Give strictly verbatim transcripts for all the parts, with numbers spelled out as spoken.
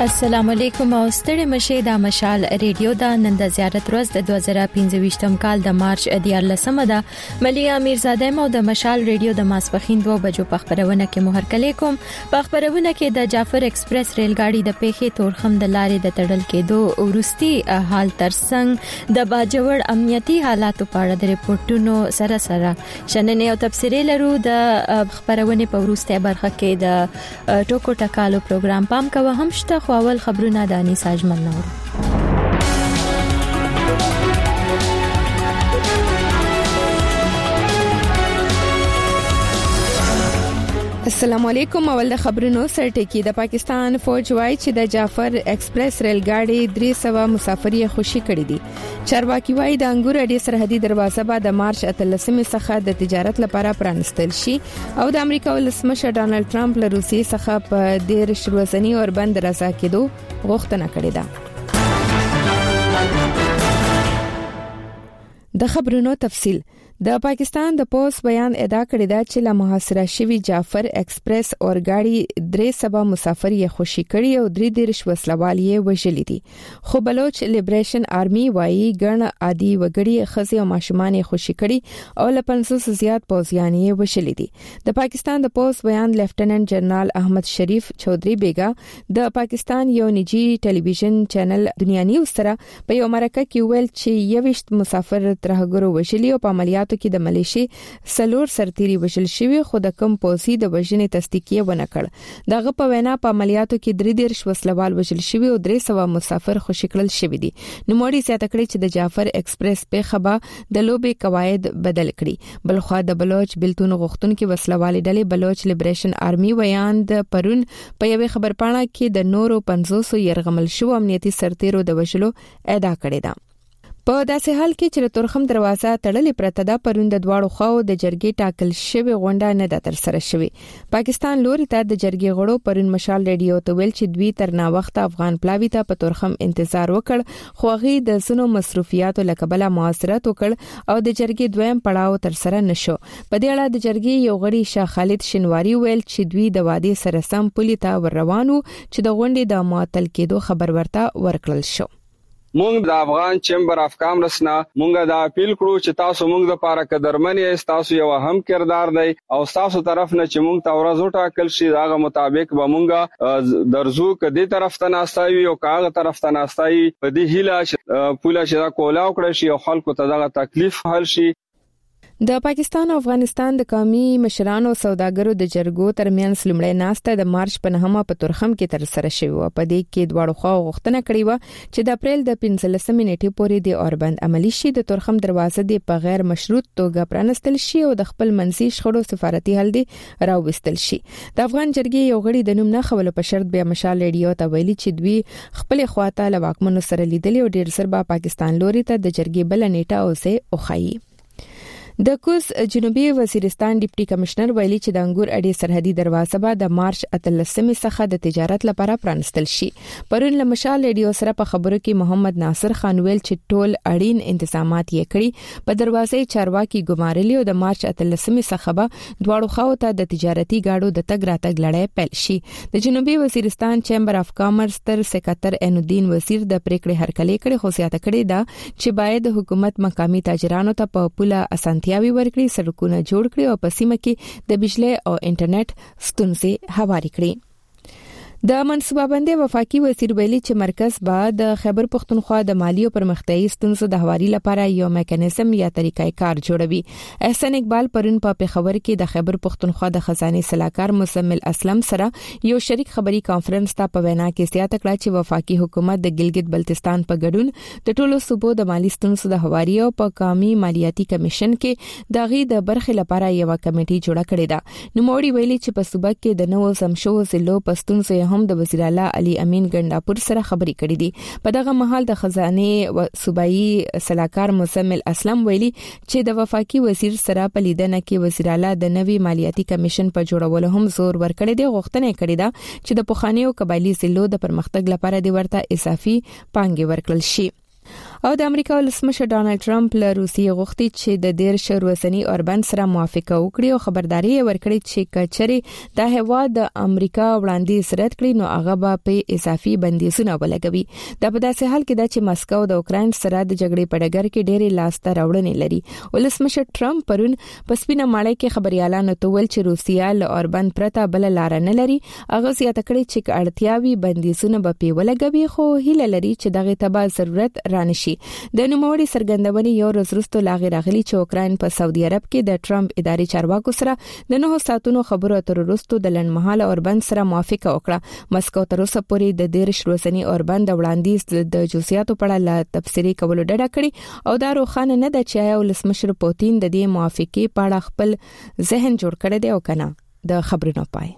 السلام علیکم او ستړي مشه د مشال ریډیو د نن د زیارت ورځ د دوه زره پنځه کال د مارچ دیارلسمه ده. ملیا امیرزاده مو د مشال ریډیو د ماسپخین دوه بجو په خبرونه کې مهرکلې کوم. په خبرونه کې د جعفر ایکسپریس ریل ګاډي د پیښې تورخم د لارې د تړل کېدو ورستي حال ترڅنګ د باجوړ امنیتي حالاتو په اړه د ریپورتونو سره سره شننې او تفسیري لرو. د خبرونه په ورسته برخه کې د ټوکو ټکالو پروګرام پام کوه هم شته. خو اول خبرونه د انیس اجمل نور. السلام علیکم. اول د خبرونو سرټکی. د پاکستان فوج وايي چې د جعفر ایکسپریس ریل ګاډي درې سوه مسافر یې خوشي کړي دي. چارواکي وايي د انګور اډې سرحدي دروازه به د مارچ اتلسمې څخه د تجارت لپاره پرانستل شي او د امریکا ولسمشر ډانلډ ټرمپ له روسیې څخه په ډیر شروزنی اوربند رضا کېدو غوښتنه کړې ده. د خبرونو تفصیل. د پاکستان د پولیس بیان ادعا کړی دا چې له محاصره شوی جعفر ایکسپریس اورګاډي درې سوه مسافر یې خوشي کړي او درې دیرش وسلوال یې وژلي دي. خو بلوچ لیبریشن آرمي وايي ګڼ عادي وګړي خزي او ماشومان یې خوشي کړي او له پنځوس زیات پوځیان یې وژلي دي. د پاکستان د پولیس بیان لیفټیننټ جنرال احمد شریف چودھری بیګا د پاکستان یو نجی ټلویزیون چینل دنیا نیوز سره په یو مرکه کې ویل چې یوشت مسافر ترهګرو وژلي او په عملیات کې د ملیشي سلور سرتيري وشل شوی خو د کم پوسی د وژنې تصدیق ونه کړ. دغه په وینا په عملیاتو کې درې دیرش وسلوال وشل شوی او درې سوه مسافر خوشي کړل شوی دي. نو موري زیاته کړی چې د جعفر ایکسپریس په خبا د لوبې قواعد بدل کړي. بلخو د بلوچ بلتون غختون کې وسلوال ډلې بلوچ لیبریشن آرمي ویان د پرون په یوه خبرپاڼه کې د نورو پنځوس يرغمل شو امنیتي سرتیرو د وژلو ادعا کړې ده. په داسې حال کې چې تورخم دروازه تړلې پرته ده پرون د دواړو خواو د جرګې ټاکل شوی غونډه نه ده تر سره شوی. پاکستان لوري ته د جرګې غړو پرون مشال ریډیو ته ویل چې دوی تر نا وخت افغان پلاوی ته په تورخم انتظار وکړ خو هغه د سونو مصروفیاتو لکبله معاصرت وکړ او د جرګې دویم پړاو تر سره نشو. په دې اړه د جرګې یو غړي شاه خالد شنواری ویل چې دوی د وادي سره سم پولی ته ور روانو چې د غونډې د معطل کېدو خبر ورته ورکړل شو. مونږ د افغان چیمبر اف کامرس نه مونږ د اپیل کړو چې تاسو مونږ د لپاره قدرمن یې تاسو یو هم کردار دی او تاسو طرف نه چې مونږ ته ورځ وټاکل شي داغه مطابق به مونږ درزو کدي طرف ته ناستایو او کاغه طرف ته ناستای په دې هیله پوله چې دا کولاو کړی شي او خلکو ته دغه تکلیف حل شي. د پاکستان او افغانستان د قومي مشرانو سوداګرو د جرګو ترمنځ لومړی ناسته د مارچ په نهمه په تورخم کې تر سره شوې و. په دې کې دواړو خواو غوښتنه کړې و چې د اپریل د پنځلسمې نیټې پورې د اوربند عملی شي. د تورخم دروازه د په غیر مشروط توګه پرانستل شي او د خپل منځي شخړو سفارتي حل دی راوستل شي. د افغان جرګې یو غړي د نوم نه خول په شرط بیا مشال ریډیو ته ویلي چې دوی خپل خواته له واکمنو سره لیدلي او ډیر سر به پاکستان لوري ته د جرګې بل نیټه اوسه اوخایي. د کوز جنوبي وزیرستان ډیپټي کمشنر ویلي چې د انګور اډې سرحدي دروازه به د مارچ اتلسمې څخه د تجارت لپاره پرانستل شي. پرون له مشال ریډیو سره په خبرو کې محمد ناصر خان ویل چې ټول اړین انتظامات یې کړی. په دروازې چارواکي ګمارلي او د مارچ اتلسمې څخه به دواړو خواو ته د تجارتي گاډو د تګ راتګ لړۍ پیل شي. د جنوبي وزیرستان چیمبر اف کامرس تر سکرټر اینودین وزیر د پریکړې هرکلی کړي خو زیاته کړي دا چې باید حکومت مقامي تاجرانو ته په پوله اسانتیا یاوي ورکړي سړکونه جوړ کړي او په سیمه کې د بجلی او انټرنیټ ستونزې هواري کړي. د منصوبه بندي وفاقي وزیر ویلي چې مرکز به د خیبر پختونخوا د مالی او پرمختیايي ستونزو د هواري لپاره یو میکانیزم یا طریقې کار جوړوي. احسان اقبال پرون په پیښور کې د خیبر پختونخوا د خزانه صلاحکار مزمل اسلم سره یو شریک خبري کانفرنس ته په وینا کې زیاته کړه چې وفاقي حکومت د ګلګت بلتستان په ګډون د ټولو صوبو د مالی ستونزو د هواري او په قومي مالیاتي کمیشن کې دغه د برخې لپاره یو کمیټي جوړه کړې ده. نو موري ویلي چې په صوبه کې د نوو سمشو زلو پستونزو هم د وزیر اعلی علي امین ګنداپور سره خبري کړې دي. په دغه مهال د خزانه صوبایي صلاحکار مزمل اسلم ویلي چې د وفاقي وزیر سره په لیدنه کې وزیر اعلی د نوي مالیاتي کمیشن په جوړولو هم زور ورکړی دی. غوښتنه کړې ده چې د پوخانیو قبایلی ضلعو د پرمختګ لپاره د ورته اضافي پانګې ورکړل شي. او د امریکا ولسمشر ډانلډ ټرمپ له روسیې غوښتي چې د دیرش ورځنی اوربند سره موافقه وکړي او خبرداري ورکړي چې کچري د هیواد د امریکا وړاندیز رد کړي نو هغه به په اضافي بندیزونه ولګوي. دا په داسې حال کې چې مسکو د اوکرين سره د جګړې په ډګر کې ډېری لاسته راوړنې لري. ولسمشر ټرمپ پرون په سپینه ماړی کې خبريالانو ته ویل چې روسیا له اوربند پرته بل لار نه لري. هغه زیاته کړي چې اړتیاوي بندیزونه به په ولګوي خو هیله لري چې دغه تبع ضرورت رانشي. د نوموړي سرګندونې یو ورځ وروسته لاغي راغلي چې اوکرين په سعودي عرب کې د ټرمپ اداري چارواکو سره د نهو ساعتونو خبرو اترو وروسته د لنډمهاله اوربند سره موافقه وکړه. مسکو تر اوسه پورې د دیرش ورځنی اوربند وړاندیز د جزئیاتو په اړه تفسیری کولو ډډه کړې او دا روښانه نه ده چې ولسمشر پوتین د دې موافقې په اړه خپل ذهن جوړ کړی دی او کنه. د خبرونو پای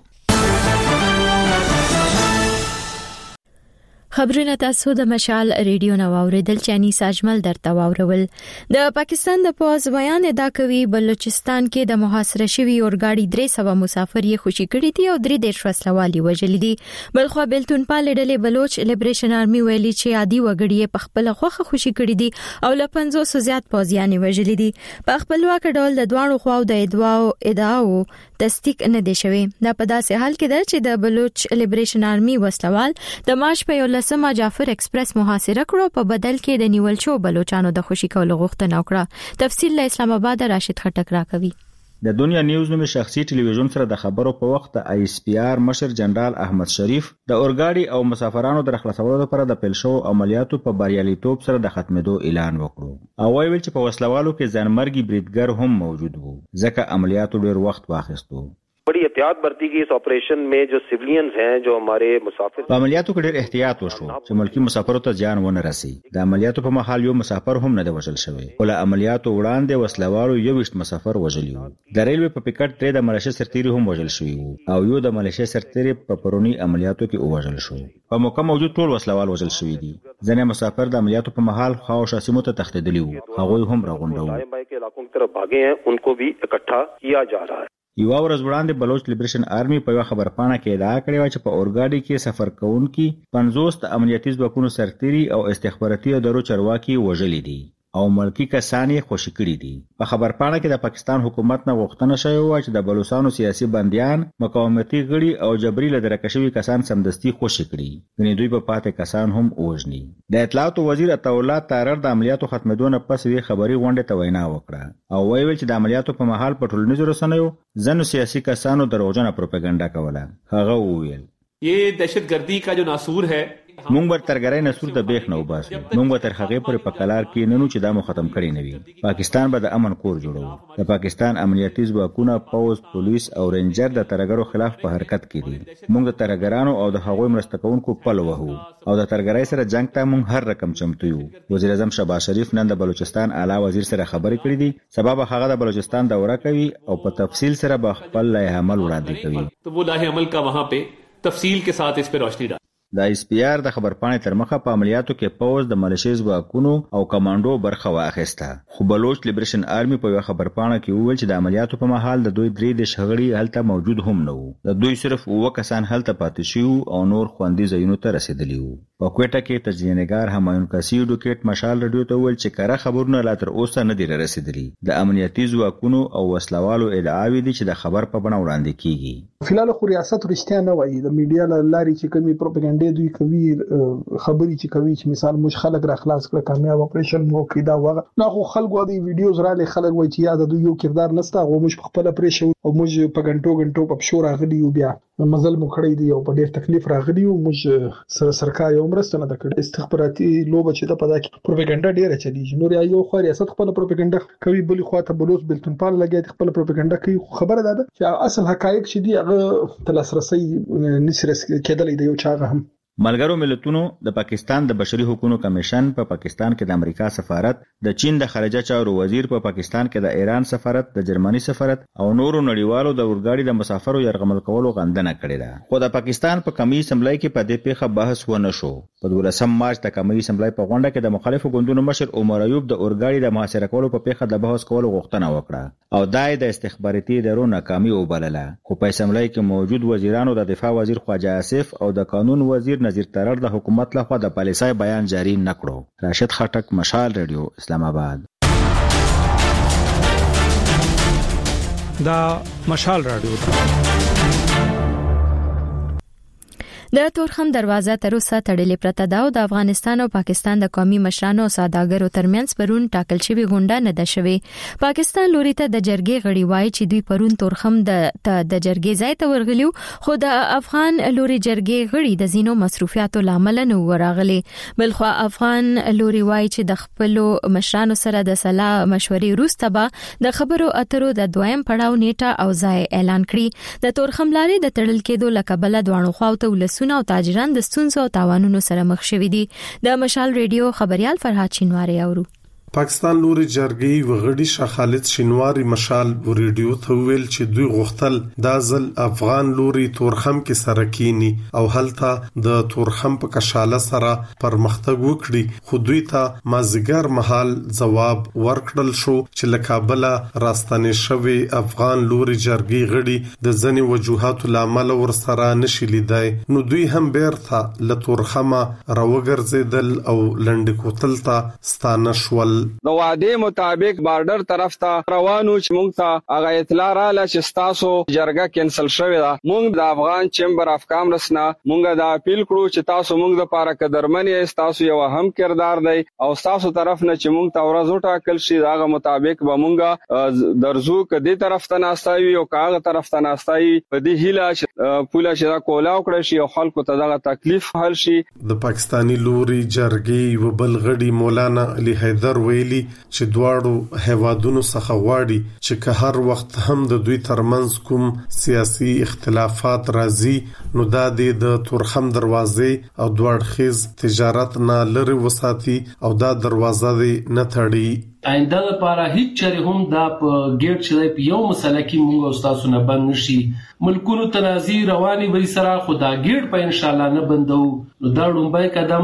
خبرونه تاسو د مشال ریډیو نو اوریدل چې انیس اجمل درته واورول. د پاکستان د پوز بیان ادا کوي بلوچستان کې د محاصره شوی اورګاډي درې سوه مسافر یې خوشي کړي دي او درې دیرش وسلوالي وژلي دي. بلخو بلتون پال ډلې بلوچ لیبریشن آرمي ویلي چې عادي وګړي په خپل خوخه خوشي کړي دي او له پنځوس زیات پوزیان وژلي دي. په خپل واک ډول د دوانو خواو د ادعاو ادعاو تصدیق نه دي شوی. دا په داسې حال کې ده چې د بلوچ لیبریشن آرمي وسلوال د مارچ په لسمه جعفر ایکسپریس محاصره کړو په بدل کې د نیول شو بلوچستانو د خوشي کولو غوښتنه وکړه. تفصیل له اسلام آباد راشد خټک راکوي. د دنیا نیوز نومي شخصي ټلویزیون سره د خبرو په وخت د آی اس پی آر مشر جنرال احمد شریف د اورګاډي او مسافرانو د خلاصولو لپاره د پیل شو عملیاتو په بریالیتوب سره د ختمېدو اعلان وکړو او ویل چې په وسلوالو کې ځانمرګي بریدګر هم موجود وو ځکه عملیاتو ډېر وخت واخیستو. बड़ी एहतियात बरती गई इस ऑपरेशन में जो सिविलियंस हैं जो हमारे मुसाफिर په عملیاتو کې ډېر احتیاط وشو چې ملکی مسافرو ته ځان ونه رسي. د عملیاتو په مهال یو مسافر هم نه دی وژل شوی. ول عملیاتو وړاندې وسلوالو یو وشت مسافر وژلی وو. د ریلوی په پکټ ترې د ملایشي سرتیری هم وژل شوی وو او یو د ملایشي سرتیری په پرونی عملیاتو کې وژل شو. په موقع موجود ټول وسلوال وژل شوی دي. ځنې مسافر د عملیاتو په مهال خواوشا سیمو ته تښتېدلی وو. هغه هم راغونډو. के इलाकों की तरफ भागे हैं उनको भी इकट्ठा किया जा रहा है. یو ورځ وړاندې بلوچ لیبریشن آرمي په یو خبرپاڼه کې ادعا کړې و چې په اورګاډي کې سفر کوونکي پنځوس د امنیتي ځواکونو سرتیري او استخباراتي ادارو چارواکي وژلي دي او ملکی کسان یې خوشي کړي دي. په خبرپاڼه کې د پاکستان حکومت نه غوښتنه شوې و چې د بلوچستانو سیاسي بنديان، مقاومتي غړي او جبري لدرکه شوي کسان سمدستي خوشي کړي. غني دوی په پاتې کسان هم وژني. د اطلاعات وزیر عطاالله تارر د عملیاتو ختمېدو نه پس وی خبري غونډه ته وینا وکړه او ویل چې د عملیاتو په مهال په ټولنیزو رسنیو ځنو سیاسي کسانو دروغجنه پروپاګاندا کوله. هغه وویل یہ دہشتگردی کا جو ناسور ہے مونږ بر ترګرای نسور د بیخ نه وباسو. مونږ به تر هغه پورې په کلار کې ننو چې دا مو ختم کړی نه وي. پاکستان به د امن کور جوړو. د پاکستان امنیتي ځواکونه، پوز، پولیس او رینجر د ترګرو خلاف په حرکت کې دي. مونږ د ترګرانو او د هغوی مرسته کوونکو پل وهو او د ترګرای سره جنگ ته مونږ هر رقم چمتو یو. وزیر اعظم شهباز شریف نن د بلوچستان اعلی وزیر سره خبرې کړې دي. سبب هغه د بلوچستان دوره کوي او په تفصیل سره به خپل لایحه عمل وړاندې کوي. تو وہ لائحہ عمل کا وہاں پہ تفصیل کے ساتھ اس پہ روشنی ڈال. د ایس پی آر د خبرپاڼې تر مخه په عملیاتو کې پوز د ملیشي ځواکونو او کمانډو برخه واخیسته. خو بلوچ لیبریشن آرمي په یو خبرپاڼه کې وویل چې د عملیاتو په مهال د دوی درې د شغړې هلته موجود هم نه وو. د دوی صرف اوه کسان هلته پاتې شوي او نور خوندي ځایونو ته رسیدلی وو. په کوټه کې تجزیه‌نګار همایون کاسي ډوکټ مشال رادیو ته ویل چې کره خبرونه لا تر اوسه نه دي رسیدلي. د امنیتي ځواکونو او وسلوالو ادعاوې دي چې د خبر په بڼه وړاندې کیږي. فلال خو ریاست رښتیا نه وایي. د میډیا لاري چې کومي پروپاګاندا دوی کوي خبري چې کوي چې مثال موږ خلک را خلاص کړ کامیاب اپریشن مو کیدا وغه نو خو خلکو د ویډیوز را لې خلک وایي چې یاد د یو کردار نستا او موږ خپل اپریشن او موږ په غنټو غنټو په شو راغلی یو بیا مزل مو کړی دی او په ډېر تکلیف راغلی او موږ سره سرکاري عمرستانه د کړي استخباراتي لوبه چې د پدا کې پروپاګاندا ډیره چلیږي. نور یو خو ریاست خپل پروپاګاندا کوي بل خو ته بلوچ بلتون پال لګي خپل پروپاګاندا کوي. خبره ده چې اصل حقایق چې دی هغه تلاسرسي نسرس کېدلې دی یو چاغه هم. ملګرو ملتونو د پاکستان د بشري حقوقو کمیشن په پا پاکستان کې د امریکا سفارت، د چین د خارجه چارو وزیر په پا پاکستان کې د ایران سفارت، د جرمني سفارت او نورو نړیوالو د اورګاډي د مسافرو يرغمل کولو غندنه کړې ده. خو د پاکستان په کمی اسمبلی کې په دې پیښه بحث ونه شو. په دولسم مارچ د کمی اسمبلی په غونډه کې د مخالفو ګوندونو مشر عمر ایوب د اورګاډي د محاصره کولو په پیښه د بحث کولو غوښتنه وکړه او دای د استخباراتي ادارو ناکامي وبلله. خو په اسمبلی کې موجود وزیرانو د دفاع وزیر خواجه آصف او د قانون وزیر نذیر ترړ د حکومت لخوا د پالیسۍ بیان جاری نکړو. راشد خټک، مشال ریډیو، اسلام آباد. دا مشال رادیو د تورخم دروازه تر اوسه تړلې پرته ده او د افغانستان او پاکستان د قومي مشرانو او سوداګرو ترمنځ پرون ټاکل شوی غونډه نه ده شوې. پاکستان لوري ته د جرګې غړي وایي چې دوی پرون تورخم د د جرګې ځای ته ورغلیو، خو د افغان لوري جرګې غړي د زینو مصروفیاتو لامل نه ورغلي. بلخو افغان لوري وایي چې د خپل مشرانو سره د صلاح مشورې وروسته به د خبرو اترو د دویم پړاو نیټه او ځای اعلان کړي. د تورخم لارې د تړل کېدو لکبله دوانو خواوته ولس او تاجران د ستونزو او تاوانونو سره مخ شوي دي. د مشال ریډیو خبريال فرهاد شینواری اورو. پاکستان لوري جرګې وغړي شاه خالد شینواری مشال ریډیو ته ویل چې دوی غوښتل د ځل افغان لوري تورخم کې سره کینی او هلته د تورخم په کشاله سره پرمختګ وکړي، خو دوی ته مازیګر محل جواب ورکړل شو چې له کابل راستنې شوی افغان لوري جرګې غړي د ځنی وجوهاتو لامل ور سره نشي لیدای، نو دوی هم بیرته له تورخمه راوګرځیدل او لنډ کوتل ته ستانه شول. د وعده مطابق بارډر طرف ته روانو چې موږ ته هغه اطلاع رااله چې تاسو جرګه کینسل شوې ده. موږ د افغان چیمبر اف کامرس نه موږ د اپیل کړو چې تاسو موږ د پاره قدرمنې تاسو یو هم کردار دی او تاسو طرف نه چې موږ ته ورځ وټاکل شي هغه مطابق به موږ درزو کدي طرف ته ناستایو او کاغه طرف ته ناستایي په دې هیله چې پوله چې دا کولاو کړی شي او خلکو ته دغه تکلیف حل شي. د پاکستانی لوري جرګې و بلغړي مولانا علي حیدر ویلي چې دواړو هیوادونو څخه غواړي چې که هر وخت هم د دوی ترمنځ کوم سیاسي اختلافات راځي نو دا د تورخم دروازې او دوړخیز تجارت نه لري وساتي او دا دروازه نه تړي. آینده لپاره هیڅ چره هم دا په ګیټ چې په یو مسله کې موږ او تاسو نه بند نشي. ملکونو تنازي رواني وي سره خدا ګیټ په ان شاء الله نه بندو. نو دا لومبای قدم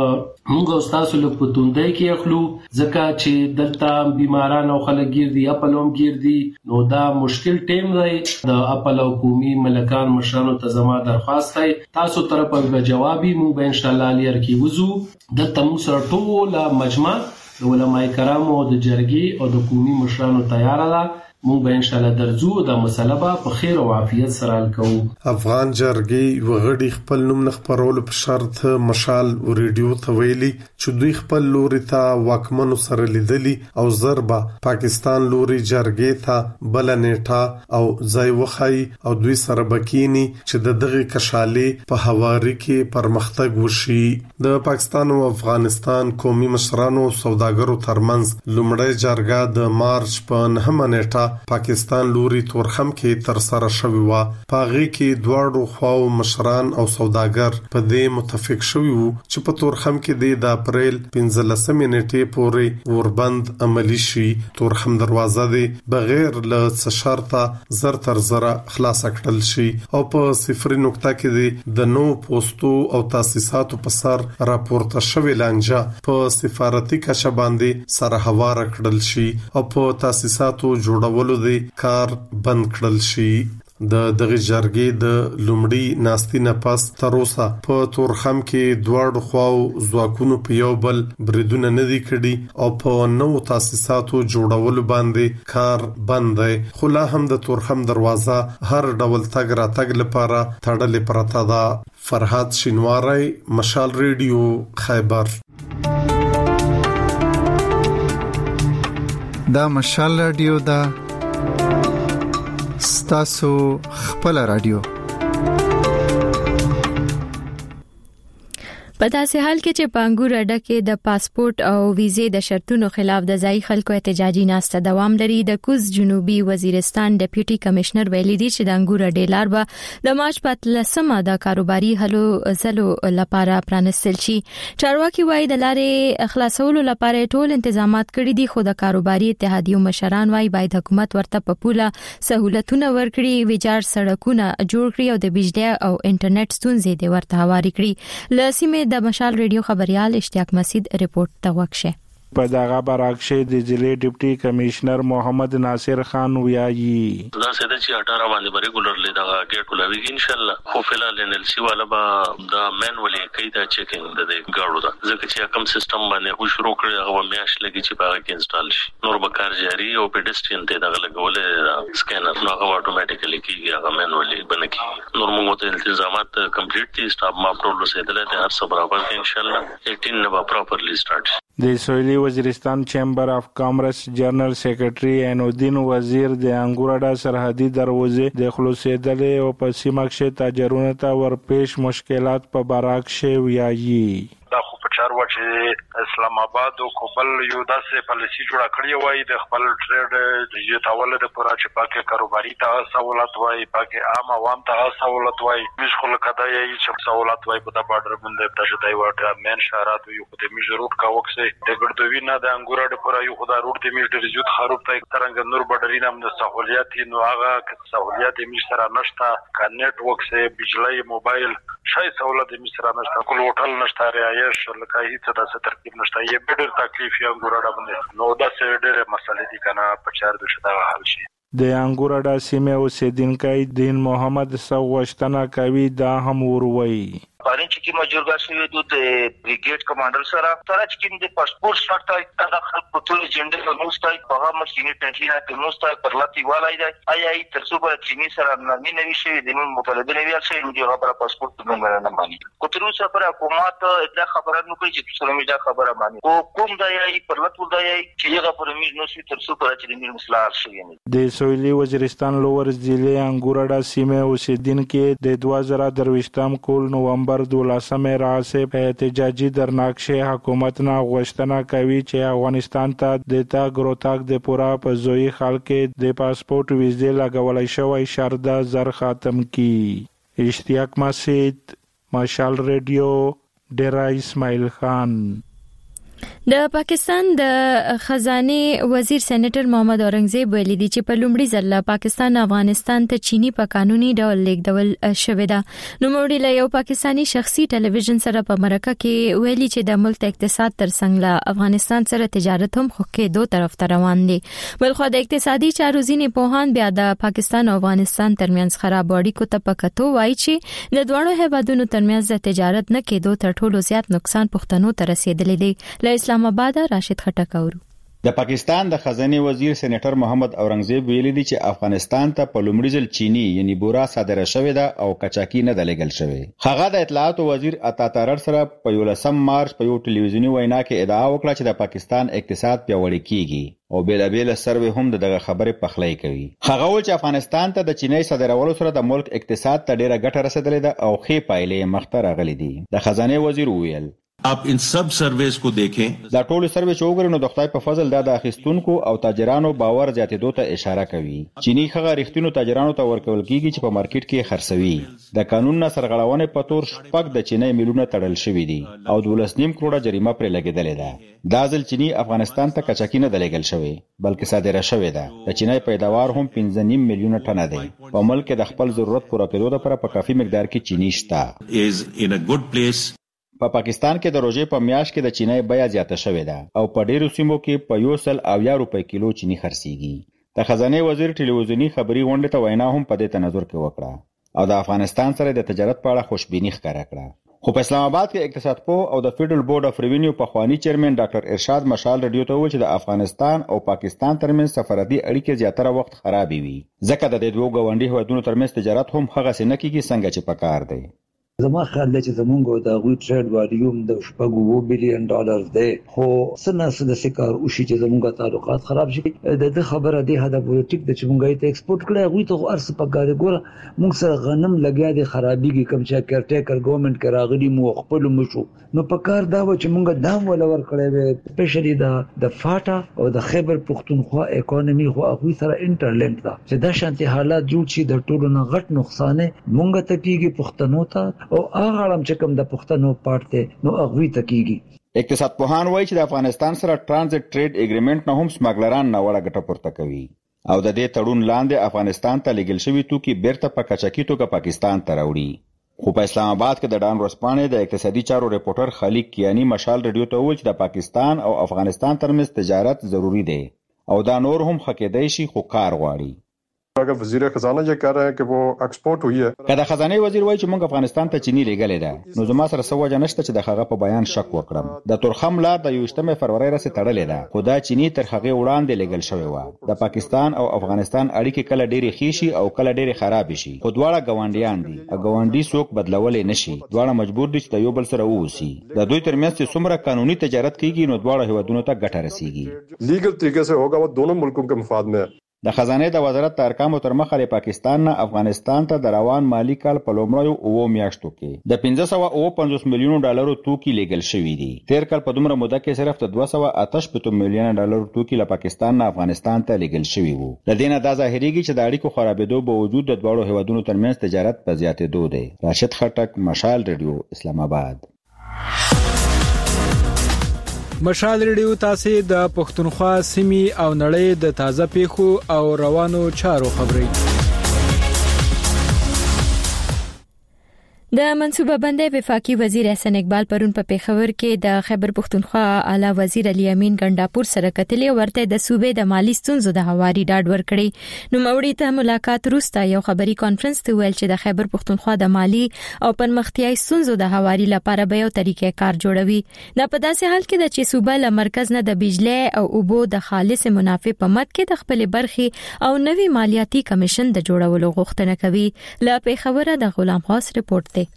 موږ او تاسو له پتوندای کې اخلو ځکه چې دلته بیماران او خلک ګیردي خپلوم ګیردي، نو دا مشکل ټیم دی. د خپل حکومي ملکان مشرانو ته زما درخواست دی تاسو طرفه به جوابي موږ به ان شاء الله لیر کې وزو دلته موږ سره ټول مجمع د علماء کرامو د جرګې او د قومي مشرانو تیار ده. مونږ به ان شاء الله درځو د مسله په خیر او عافیت سره حل کوو. افغان جرګې وغړي خپل نوم نخبرول په شرط مشال ریډیو ته ویلي چې دوی خپل لوري ته واکمنو سره لیدلي او ضربه پاکستان لوري جرګې ته بل نیټه او ځای وخی او دوی سره بکینی چې د دغه کشالې په حواري کې پرمختګ وشي. د پاکستان او افغانستان قومي مشرانو سوداګرو ترمنځ لومړی جرګه د مارچ په نهمه نیټه پاکستان لوري تورخم کې تر سره شوی و. پاغي کې دواړو خواو مشران او سوداګر په دې متفق شوی وو چې په تورخم کې د اپریل پنځلسمې نیټې پورې وربند عملی شي. تورخم دروازه دی بغیر له شرطه زر تر زر خلاص کړل شي او په صفر نقطه کې د نو پوسټو او تاسیساتو په سر راپورته شوی لانجه په سفارتي کچه باندې سره هوار کړل شي او په تاسیساتو جوړول دی کار بند کړل شي. د دغه جرګې د لومړی ناستي نه پس تر اوسه په تورخم کې دواړو خواو ځواکونو په یو بل بریدونه نه دي کړي او په نو تاسیساتو جوړولو باندې کار بند دی، خو لا هم د تورخم دروازه هر ډول تګ را تګ لپاره تړلې پرته ده. فرهاد شینواری، مشال ریډیو، خیبر. دا مشال ریډیو دا ستاسو خپل رادیو. په داسې حال کې چې پانګور اډه کې د پاسپورت او ویزې د شرطونو خلاف د ځای خلکو احتجاجي ناسته دوام لري، د کوز جنوبي وزیرستان ډیپټي کمشنر ویلي دی چې د انګور اډې لار به د مارچ په اتلسمه د کاروباري هلو ځلو لپاره پرانستل شي. چارواکي وایي د لارې خلاصولو لپاره ټول تنظیمات کړي دي، خو د کاروباري اتحادیو مشران وایي باید حکومت ورته په پوله سہولتونه ورکړي، ویجاړ سړکونه جوړ کړي او د بجلی او انټرنیټ ستونزې د ورته هواري کړي. لسیمه د مشال ریډیو خبريال اشتیاق مسعود ریپورت ته وکشه. په دغه برعکس د ضلع ډیپټي کمشنر محمد ناصر خان ویایي دا سده چې اټاره باندې ریګولرلی دا ګیټ ولوي ان شاء الله خو فلال ان ال سی والا با دا مینولي کیدا چیکینګ د ګاړو دا ځکه چې کوم سیستم باندې خو شروع کړی هغه میاش لګي چې باغ کې انسټال شي نور به کار جاری او پیډسترین ته دا لګولې سکینر نو هغه اتوماتیکلی کیږي هغه مینولي بنکی نور موږ ته التزامات کمپلیټ دي سټاف ما پرول سیدله د هر څه برابر ان شاء الله اټین نه پراپرلی سٹارټ د سویلي وزیرستان چیمبر اف کامرس جنرال سیکریټري انودین وزیر د انګورډا سرحدي دروازې د خلاصېدلې او په سیمه کې تاجرونو ته ورپېښ مشکلات په برعکس ویایي دا خو په چارو چې اسلام آباد او کوبل یو داسې پالیسي جوړه کړې وای د خپل ټریډ د یوټاول د پورا چې پاکه کاروباري ته سہولت وای پاکه عام عوام ته سہولت وای مش خلک دا یې چې سہولت وای په د بارډر باندې د جدای وټه مین شهرات یو په دې میجروټ کا وکسه د ګردوی نه د انګورا د پورا یو خدای روټ د میج د رجوت خروب ته ترنګ نور بډرین هم د سہولیات نو هغه سہولیات میج سره نشته کا نیټ ورک سه بجلی موبایل شای سہولت میج سره نشته کول هوټل نشته رایش لکه هیڅ د ترتیب نشته یې ډېر تکلیف یې انګورا باندې نو دا څه ډېر مسلې دي کنه په چار د شدا حل شي د انګورډا سیمه اوسیدونکو دین محمد سوغشتنه کوي دا هم وروي پارین چې کی مجورګا شوی د بریګیډ کمانډر سره سره چې د پاسپورت شرط د خلک په ټول جنډر نو ستای په هغه مشینی پنځه نه نو ستای پر لتی والای دی آی آی تر څو پر چینی سره نوی نوی شي د مطالبه نوی شي د هغه پر پاسپورت نمبر نه مانی کوترو سره پر حکومت دا خبره نو کوي چې څه مې دا خبره مانی او کوم دی آی پر لتو دی چې هغه پر میز نو تر څو پر چې د مسلار شي د سویلي وزیرستان لوور ضلع انګورډا سیمه اوسیدونکو د دوه زره درويشتم کول نومبر دولسمه راځي په احتجاجي درناکشه حکومت نه غوښتنه کوي چې افغانستان ته د تاګ روتاګ د پورا په زوی خلک د پاسپورت ویزه لګولای شوی شرط زر ختم کی اشتیاق مسید مشال ریډیو ډیرا اسماعیل خان د پاکستان د خزانه وزیر سېنیټر محمد اورنګزیب ویلي دی چې په لومړي ځل پاکستان افغانستان ته چینی په قانوني ډول لیږدول شوې ده نو موږ له یو پاکستانی شخصي ټلویزیون سره په مرکه کې ویلي چې د ملک اقتصاد ترڅنګ له افغانستان سره تجارت هم خو کې دوه طرف ته روان دي بلخو د اقتصادي چارو ځینې پوهان بیا د پاکستان او افغانستان ترمنځ خراب اړیکو ته پکتو وایي چې د دوه هیوادونو ترمنځ د تجارت نه کېدو تر ټولو زیات نقصان پښتنو ته رسیدلی دی له اسلام آباد راشد خټکاورو د پاکستان د خزانه وزیر سېنیټر محمد اورنګزیب ویلي دی چې افغانستان ته په لومړي ځل چینی یعنی بورا صادره شوې ده او کچاکی نه د لګل شوې هغه د اطلاعات وزیر عطا ترر سره په یولسم مارچ په یو ټلویزیونی وینا کې ادعا وکړه چې د پاکستان اقتصاد پیاوړی کیږي او بیل بیل سروې هم دغه خبره پخلی کوي هغه ول چې افغانستان ته د چینی صادرولو سره د ملک اقتصاد ته ډیره ګټه رسیدلې ده او خې پایلې مخته راغلي دي د خزانه وزیر ویل आप इन सब सर्वेस को देखें دا ټول سروې چې وګورئ نو د خدای په فضل دا د اخیستونکو او تاجرانو باور زیاتېدو ته اشاره کوي چینی خغه رښتینو تاجرانو ته ورکول کیږي چې په مارکیټ کې خرڅوي د قانون نه سرغړونې په تور شپږ د چینی میلیونه تړل شوې دي او دولس نیم کروڑه جریمه پر لګیدلې ده دا ځل چینی افغانستان ته کچاکی نه دلګل شوی بلکې صادره شوې ده د چینی پیداوار هم پنځه نیم میلیونه ټنه دی په ملک د خپل ضرورت پوره کېدو لپاره په کافي مقدار کې چینی شته is in a good place په پاکستان کې د روزې په میاشت کې د چینی بیه زیاته شوې ده او په ډیرو سیمو کې په یو سل اویا روپۍ کیلو چینی خرڅيږي د خزانه وزیر ټلویزیونی خبري غونډه ته وینا هم په دې تنظر کې وکړه او د افغانستان سره د تجارت په اړه خوشبینی ښکاره کړه خو په اسلام آباد کې اقتصاد پوه او د فیډرل بورډ اف ریوینیو په خوانی چیرمن ډاکټر ارشاد مشال رادیو ته وویل چې د افغانستان او پاکستان ترمنځ سفارتي اړیکې زیاتره وخت خرابې وي ځکه د دې دوه غونډي هیوادونو ترمنځ تجارت هم هغه څه نه کیږي څنګه چې پکار دی زما خیال دی چې زمونږ د غوي ټریډ والیوم د شپږ بلین ډالر دی خو سنه سده شکار او شي چې زمونږ تعلقات خراب شي د دې خبره دی هدا پولیټیک د چې مونږه ته ایکسپورت کړی غوي ته ارس پګاره ګوره مونږ سره غنم لګیا دی خرابيږي کم چې کېرټیکر ګورنمنت کې راغلي مو خپل مشو نو پکار دا و چې مونږ دام ولور کړی وي سپیشلی د د فاټا او د خیبر پختونخوا اکانومي خو غوي سره انټرلینډ دا چې د شانتي حالات جوړ شي د ټولو نه غټ نقصان مونږ ته کیږي پښتنو ته او هغه علم چې کوم د پښتنو پارټ نو هغه ته کیږي اقتصاد پوهان وایي چې د افغانستان سره ترانزیت ټریډ اګریمنت نه هم سمګلران نه وړه ګټه پورته کوي او د دې تړون لاندې افغانستان ته لګل شوی توکي بیرته په کچاکی توګه پاکستان ته راوړي خو په اسلام آباد کې د ډان ورسپانې د اقتصادي چارو ریپورټر خلیق کیانی مشال رادیو ته وویل چې د پاکستان او افغانستان ترمنځ تجارت ضروری دی او دا نور هم حقیقي شي خو کار غواړي. اگر وزیر خزانه یہ کہہ رہے ہیں کہ وہ ایکسپورٹ ہوئی ہے کله خزانه وزیر وایي چې موږ افغانستان ته چینی لګلې ده نو زما سره سوجه نشته چې د هغه په بیان شک وکړم. د تورخم لار د یوشتمه فروری راځي تړلې ده خو دا چینی تر هغه وړاندې لګل شوی و. د پاکستان او افغانستان اړیکې کله ډېری خېشي او کله ډېری خراب شي خو دواړه ګاونډیان دي او ګاونډي څوک بدلولې نشي. دواړه مجبور دي چې یو بل سره ووسی. د دوی ترمنځ چې څومره قانوني تجارت کیږي نو دواړه هیوادونو ته ګټه رسیږي. لیګل طریقے سے ہوگا وہ دونوں ملکوں کے مفاد میں. د خزانه د وزارت ارقامو تر مخه له پاکستان نه افغانستان ته د روان مالی کال په لومړیو اوو میاشتو کې د پنځه سوه اوه پنځوس میلیونو ډالرو توکي لیږل شوي دي. تیر کال په دومره موده کې صرف د دوه سوه اته شپېته میلیونه ډالرو توکي له پاکستان نه افغانستان ته لیږل شوي وو. له دې نه دا ظاهرېږي چې د اړیکو خرابېدو باوجود د دواړو هیوادونو ترمنځ تجارت په زیاتېدو دی. راشد خټک، مشال ریډیو، اسلام آباد. مشال ریډیو تاسو د پښتونخوا سیمې او نړۍ د تازه پیښو او روانو چارو خبري. د منصوبه بندۍ وفاقي وزیر احسان اقبال پرون په پیښور کې د خیبر پښتونخوا اعلی وزیر علي امین ګنڈاپور سره کتلې ورته د صوبې د مالی ستونزو د هواري ډاډ ورکړي. نو موري ته ملاقات وروسته یو خبري کانفرنس ته ویل چې د خیبر پښتونخوا د مالی او پرمختیايي ستونزو د هواري لپاره به یو طریقې کار جوړوي. دا په داسې حال کې د چې صوبه له مرکز نه د بجلی او اوبو د خالص منافع په مد کې د خپل برخي او نوي مالیاتي کمیشن د جوړولو غوښتنه کوي. له پیښور د غلام خاص رپورت دی.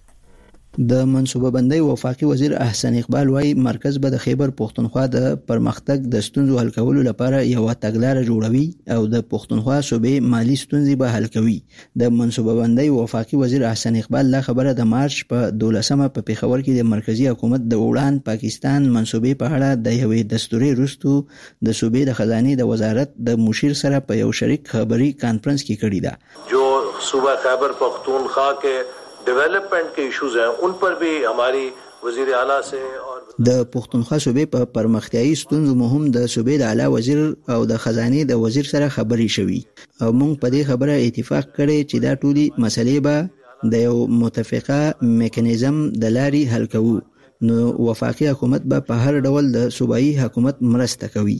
د منصوبه بندۍ وفاقي وزیر احسان اقبال وايي مرکز به د خیبر پښتونخوا د پرمختګ د ستونزو حل کولو لپاره یو تګلارې جوړوي او د پښتونخوا صوبې مالی ستونزې به حل کوي. د منصوبه بندۍ وفاقي وزیر احسان اقبال لا خبره د مارچ په دولسمه په پیښور کې د مرکزی حکومت د وړاند پاکستان منصوبې په اړه د یوې دستوري رستو د صوبې د خزانه د وزارت د مشیر سره په یو شریک خبري کانفرنس کې کړی ده. جو صوبہ خیبر پختونخوا کې ڈیولپمنٹ کے ایشوز ہیں ان پر بھی ہماری وزیر اعلیٰ سے اور د پښتونخوا صوبې په پرمختیايي ستونزو مهم د صوبې د اعلی وزیر او د خزانه د وزیر سره خبري شوي او موږ په دې خبره اتفاق کړی چې دا ټولي مسلې به د یو متفقه میکانیزم د لارې حل کوو. نو وفاقي حکومت به په هر ډول د صوبایي حکومت مرسته کوي.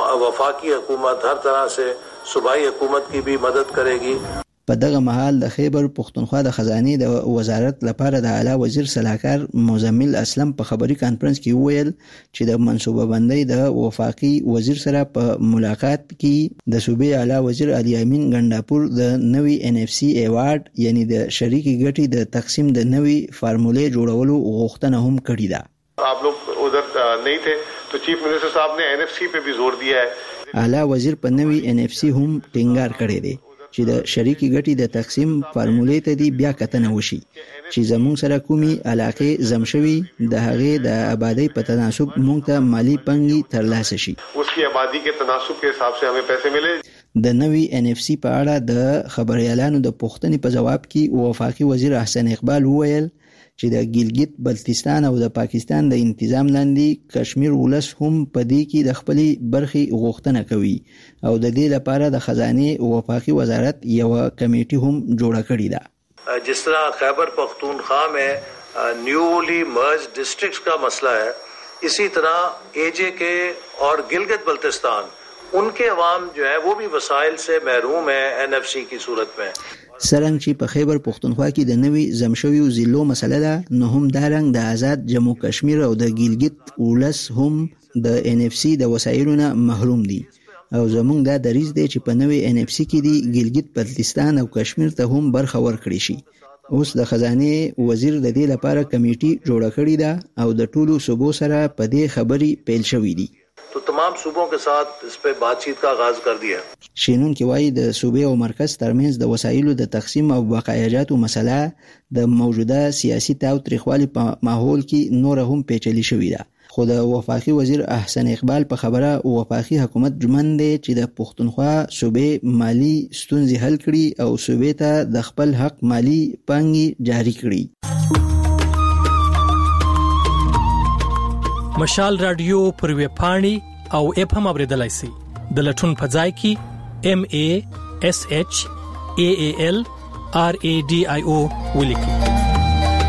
وفاقی حکومت ہر طرح سے صوبائی حکومت کی بھی مدد کرے گی. په دغه مهال د خیبر پښتونخوا د خزانه د وزارت لپاره د اعلی وزیر صلاحکار مزمل اسلم په خبري کانفرنس کې ویل چې د منصوبه بندۍ د وفاقي وزیر سره په ملاقات کې د صوبې اعلی وزیر علي امین ګنڈاپور د نوي ان اف سی ایوارډ یعنی د شریکي ګټې د تقسیم د نوي فارمولې جوړولو غوښتنه هم کړې ده. آپ لوگ ادھر نہیں تھے تو چیف منسٹر صاحب نے این ایف سی پہ بھی زور دیا ہے. اعلی وزیر په نوي ان اف سی هم ټینګار کړی دی چې د شریکي ګټې د تقسیم فارمولې ته دی بیا کتنه وشي چې زموږ سره کومي علاقې زم شوي د هغې د آبادی په تناسب موږ ته مالی پنګي ترلاسه شي. اس کی آبادی کے تناسب کے حساب سے ہمیں پیسے ملے. د نوي ان اف سی په اړه د خبريالانو د پوښتنې په جواب کې وفاقي وزیر احسان اقبال وویل چې د ګیلګیت بلتستان او د پاکستان د انتظام لاندې کشمیر ولس هم په دې کې د خپلې برخي غوښتنه کوي او د دې لپاره د خزانه وفاقي وزارت یو کمیټي هم جوړه کړې ده. جس طرح خیبر پختونخوا میں نیولی مرج ڈسٹرکٹس کا مسئلہ ہے اسی طرح اے جے کے اور گلگت بلتستان ان کے عوام جو ہے وہ بھی وسائل سے محروم ہیں این ایف سی کی صورت میں. سرنګ چې په خیبر پښتونخوا کې د نوي زمشوي ضلعو مسله ده نو هم دا رنګ د آزاد جمهور کشمیر او د ګیلګیت ولس هم د ان اف سی د وسایلو نه محروم دي او زمونږ دا دریځ دی چې په نوي ان اف سی کې دی ګیلګیت بلتستان او کشمیر ته هم برخه ورکړي شي. اوس د خزانه وزیر د دې لپاره کمیټي جوړه کړې ده او د ټولو صوبو سره په دې خبري پیل شوې دي. تو تمام صوبوں کے ساتھ اس پہ بات چیت کا آغاز کر دیا. شینون کې وایي د صوبې او مرکز ترمنځ د وسایلو د تقسیم او بقایاجاتو مسله د موجوده سیاسي تاوتریخوالي په ماحول کې نور هم پیچلې شوې ده. خو د وفاقي وزیر احسان اقبال په خبره وفاقي حکومت جمن دی چې د پښتونخوا صوبې مالی ستونزې حل کړي او صوبې ته د خپل حق مالی پانګي جاری کړي. مشال رادیو پر ویب پاڼې او اپ هم اوریدلای شئ. د لټون په ځای کې ام ای اس ایچ ای ای ال آر ای ډي آی او ولیکئ.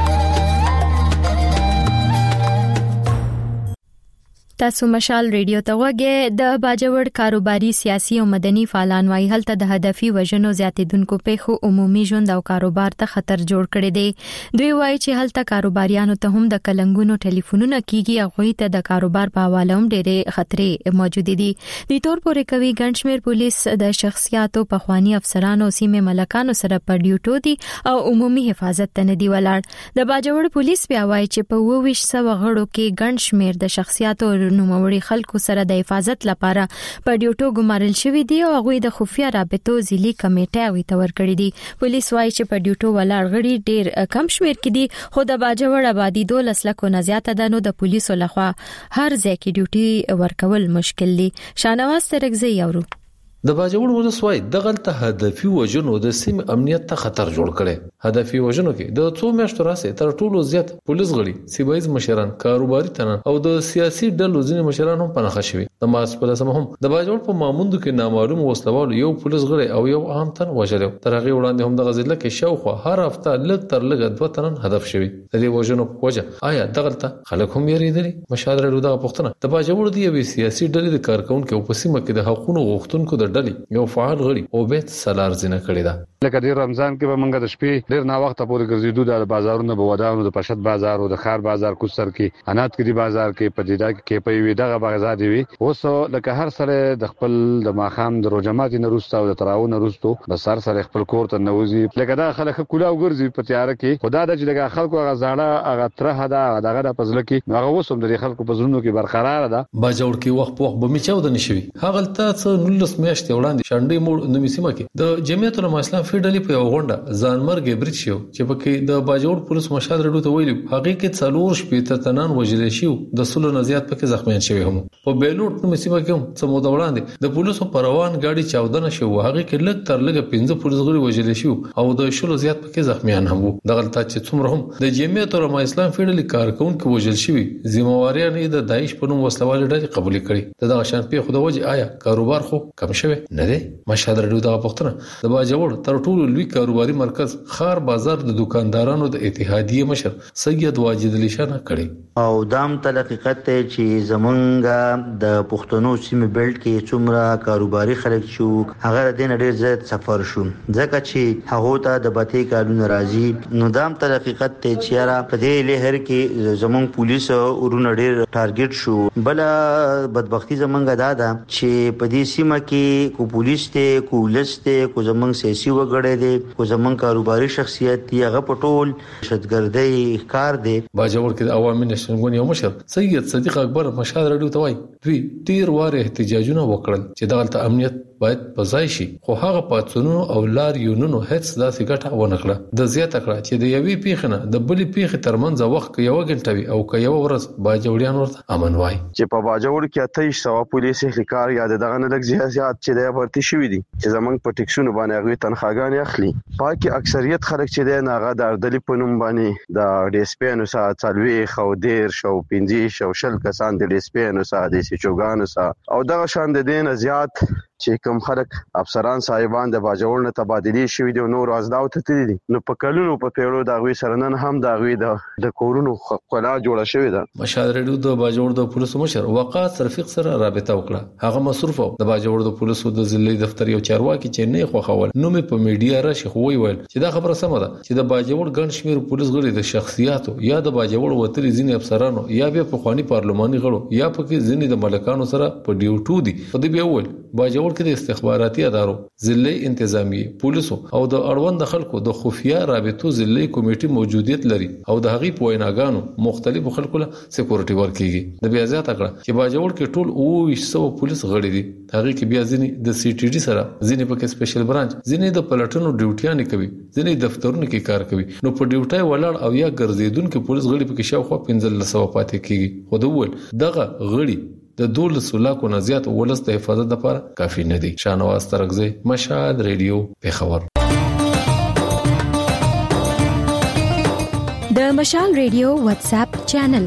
تاسو مشال ریډیو ته وګورئ. د باجوړ کاروباري سیاسي او مدني فعالان وايي هلته د هدفي وژنو زیاتیدونکو پیښو عمومي ژوند او کاروبار ته خطر جوړ کړی دی. دوی وايي چې هلته کاروباریانو ته هم د کلنګونو ټلیفونونه کیږي او غوي ته د کاروبار په حواله هم ډېرې خطرې موجود دي. د تور پورې کوي ګنشمیر پولیس د شخصیاتو په خواني افسرانو سیمه ملکانو سره په ډیوټو دي او عمومي حفاظت ته نه دی ولاړ. د باجوړ پولیس بیا وايي چې په وویش سو غړو کې ګنشمیر د شخصیاتو نوموړي خلکو سره د حفاظت لپاره په ډیوټو ګمارل شوی دی او هغه د خفیا رابطو ځلي کمیټه وی تور کړی دی. پولیس وايي چې په ډیوټو ولاړ غړي ډیر کم شمیر کې دي خو د باجوړ آبادی دولس لکو نه زیاته ده نو د پولیسو لخوا هر ځای کې ډیوټي ورکول مشکل دي. شانواز ترګزی یورو د باجوړ ولسوای دغه ته هدفي وژنو د سیم امنیت ته خطر جوړ کړي. هدفي وژنو کې د څو میاشتو راځي تر ټولو زیات پولیس غړي سیمایز مشران کاروباري تنن او د سیاسي ډلو ځینې مشران هم پنهخ شوي. د مارچ په لسمه هم د باجوړ په ماموندو کې نامعلوم وسلوال یو پولیس غړي او یو عام تن وژل. تر هغه وړاندې هم د غزل کې شاوخوا هر هفته لږ تر لږ دوه تنن هدف شوي. د دې وژنو په وجه آیا دغه ته خلک هم یریدلي؟ مشاهده لرو دغه پښتنه د باجوړ دی یو سیاسي ډلې د کارکونکو او په سیمه کې د حقوقو غوښتونکو د ډلې یو فعال غړي او به سلار زینه کړی دا. لکه د رمضان کې به موږ د شپې ډیر نا وخت پورې ګرځېدو د بازارونو په ودانو د پشت بازار او د خار بازار کوسر کې انات کې دی بازار کې پدیدا کې په وی دغه بازار دی. اوس لکه هر سره د خپل د ماخام د روجمات نه روسته او د تراون روستو د سر سره خپل کور ته نوځي. لکه دا خلک کولا وګرځي په تیار کې خدا د چې لکه خلکو غزاړه هغه تره دا دغه د پزله کې هغه وسوم د خلکو په زړونو کې برقرار ده. باجوړ کې وخت په وخت به میچاو د نشوي. هغه ته څه نولس میاشتې وړاندې شانډې موړ نو سیمه کې د جمعیت العلماء اسلام فیډرالي په یو غونډه ځانمرګ برید شو چې پکې د باجوړ پولیس مشهد رډو ته ویلي هغه کې څلور شپې تنان وژل شي د سلو نه زیات پکې زخمیان شوی هم. په بیلوټ نو سیمه کې هم څه موده وړاندې د پولیسو پروان گاډي چاودنه شو هغه کې لږ تر لږ پنځه پولیس غړي وژل شي او د شلو زیات پکې زخمیان هم وو. دغه ته چې څومره هم د جمعیت العلماء اسلام فیډرالي کارکونکو وژل شي ذمہواریان د داعش په نوم وسلوال ډلې قبول کړي. دغه شان په خو د وجه آیا کاروبار خو کم شوی نه دی؟ مشهد رډو دغه پښتنه د باجوړ تر ټولو لوی کاروباري مرکز خار بازار د دکاندارانو د اتحادیه مشر سید واجد علی شاه کړي او دام تل حقیقت ته چې زمونږ د پښتنو سیمه بیلټ کې څومره کاروباري خلک شو هغه د دې ډېر زیات سفر شو ځکه چې هغه ته د بته کارونه راځي. نو دام تل حقیقت ته چې را په دې لهر کې زمونږ پولیس ورونه ډېر ټارګټ شو. بل بدبختی زمونږ دا ده چې په دې سیمه کې کو پولیس ته کو لسته کو زمونږ سیاسي وګړي دي کو زمونږ کاروباري شخصیت دی هغه پټول شتګردۍ کار دی. باجوړ کې د عوامي نشنګون یو مشر سید صدیق اکبر مشهد رډو ته وایي دوی ډیر واره احتجاجونه وکړل چې دغه امنیت باید پزای شي خو هغه پاتونو او لار یونونو هیڅ داسې ګټه ونه کړه. د زیاته کړه چې د یوې پیښنه د بلې پیښې ترمنځ وخت یو غنټه وي او که یو ورځ باجوړیان ورته امن وای. چې په باجوړ کې اتهیش سو پولیس اهلکار یا دغه نه لږ زیات چې د ورتي شوی دي چې زمنګ په ټیکسونو باندې هغه تنخواګان اخلي. پاکي اکثریت خلک چې د ناغه د اردلی په نوم باندې د ډیسپینو سره څلوي خو ډیر شو پنځه شو شل کسان د ډیسپینو سره د سچوګانو سره او دغه شان د دین زیات چې کوم خلک افسران صاحبان د باجوړ نه تبادلی شوی دي نور ازداو ته تللی دي نو په کلونو په پیړو دا غوي سرنن هم دا غوي د کورونو خلا جوړه شوی ده. مشاهده ریډیو د باجوړ د پولیسو مشر وقاص رفیق سره رابطه وکړه. هغه مصروف د باجوړ د پولیسو د ضلعي دفتر یو چارواکي چې نه خوخول نو مې په میډیا راشي خو ویل چې دا خبره سمه ده چې د باجوړ ګڼ شمیر پولیس غړي د شخصیاتو یا د باجوړ وتري ځینې افسرانو یا به په خواني پارلماني غړو یا په کې ځینې د ملکانو سره په ډیوټو دي. په دې بیا ویل باجوړ کې د استخباراتي ادارو ضلعي انتظامی پولیسو او د اړوند خلکو د خفیا رابطو ضلعي کمیټې موجودیت لري او د هغې په ویناګانو مختلفو خلکو له سکیورټي ورکیږي. د بیا زیاته کړه چې باجوړ کې ټول اوه سو پولیس غړي دي. هغه کې بیا ځینې د سی ټي ډي سره ځینې په سپیشل برانچ ځینې د پلټنو ډیوټیان کوي ځینې دفترونو کې کار کوي. نو په ډیوټي ولاړ او یا ګرځیدونکو پولیس غړي په کې شاوخوا پنځه سوه پاتې کیږي. خو د ول دغه غړي د دولس لاکو نه زیات ولس د حفاظت لپاره کافي نه دي. شانواز ترغزی مشهد ریډیو پیښور. د مشال ریډیو واتس اپ چینل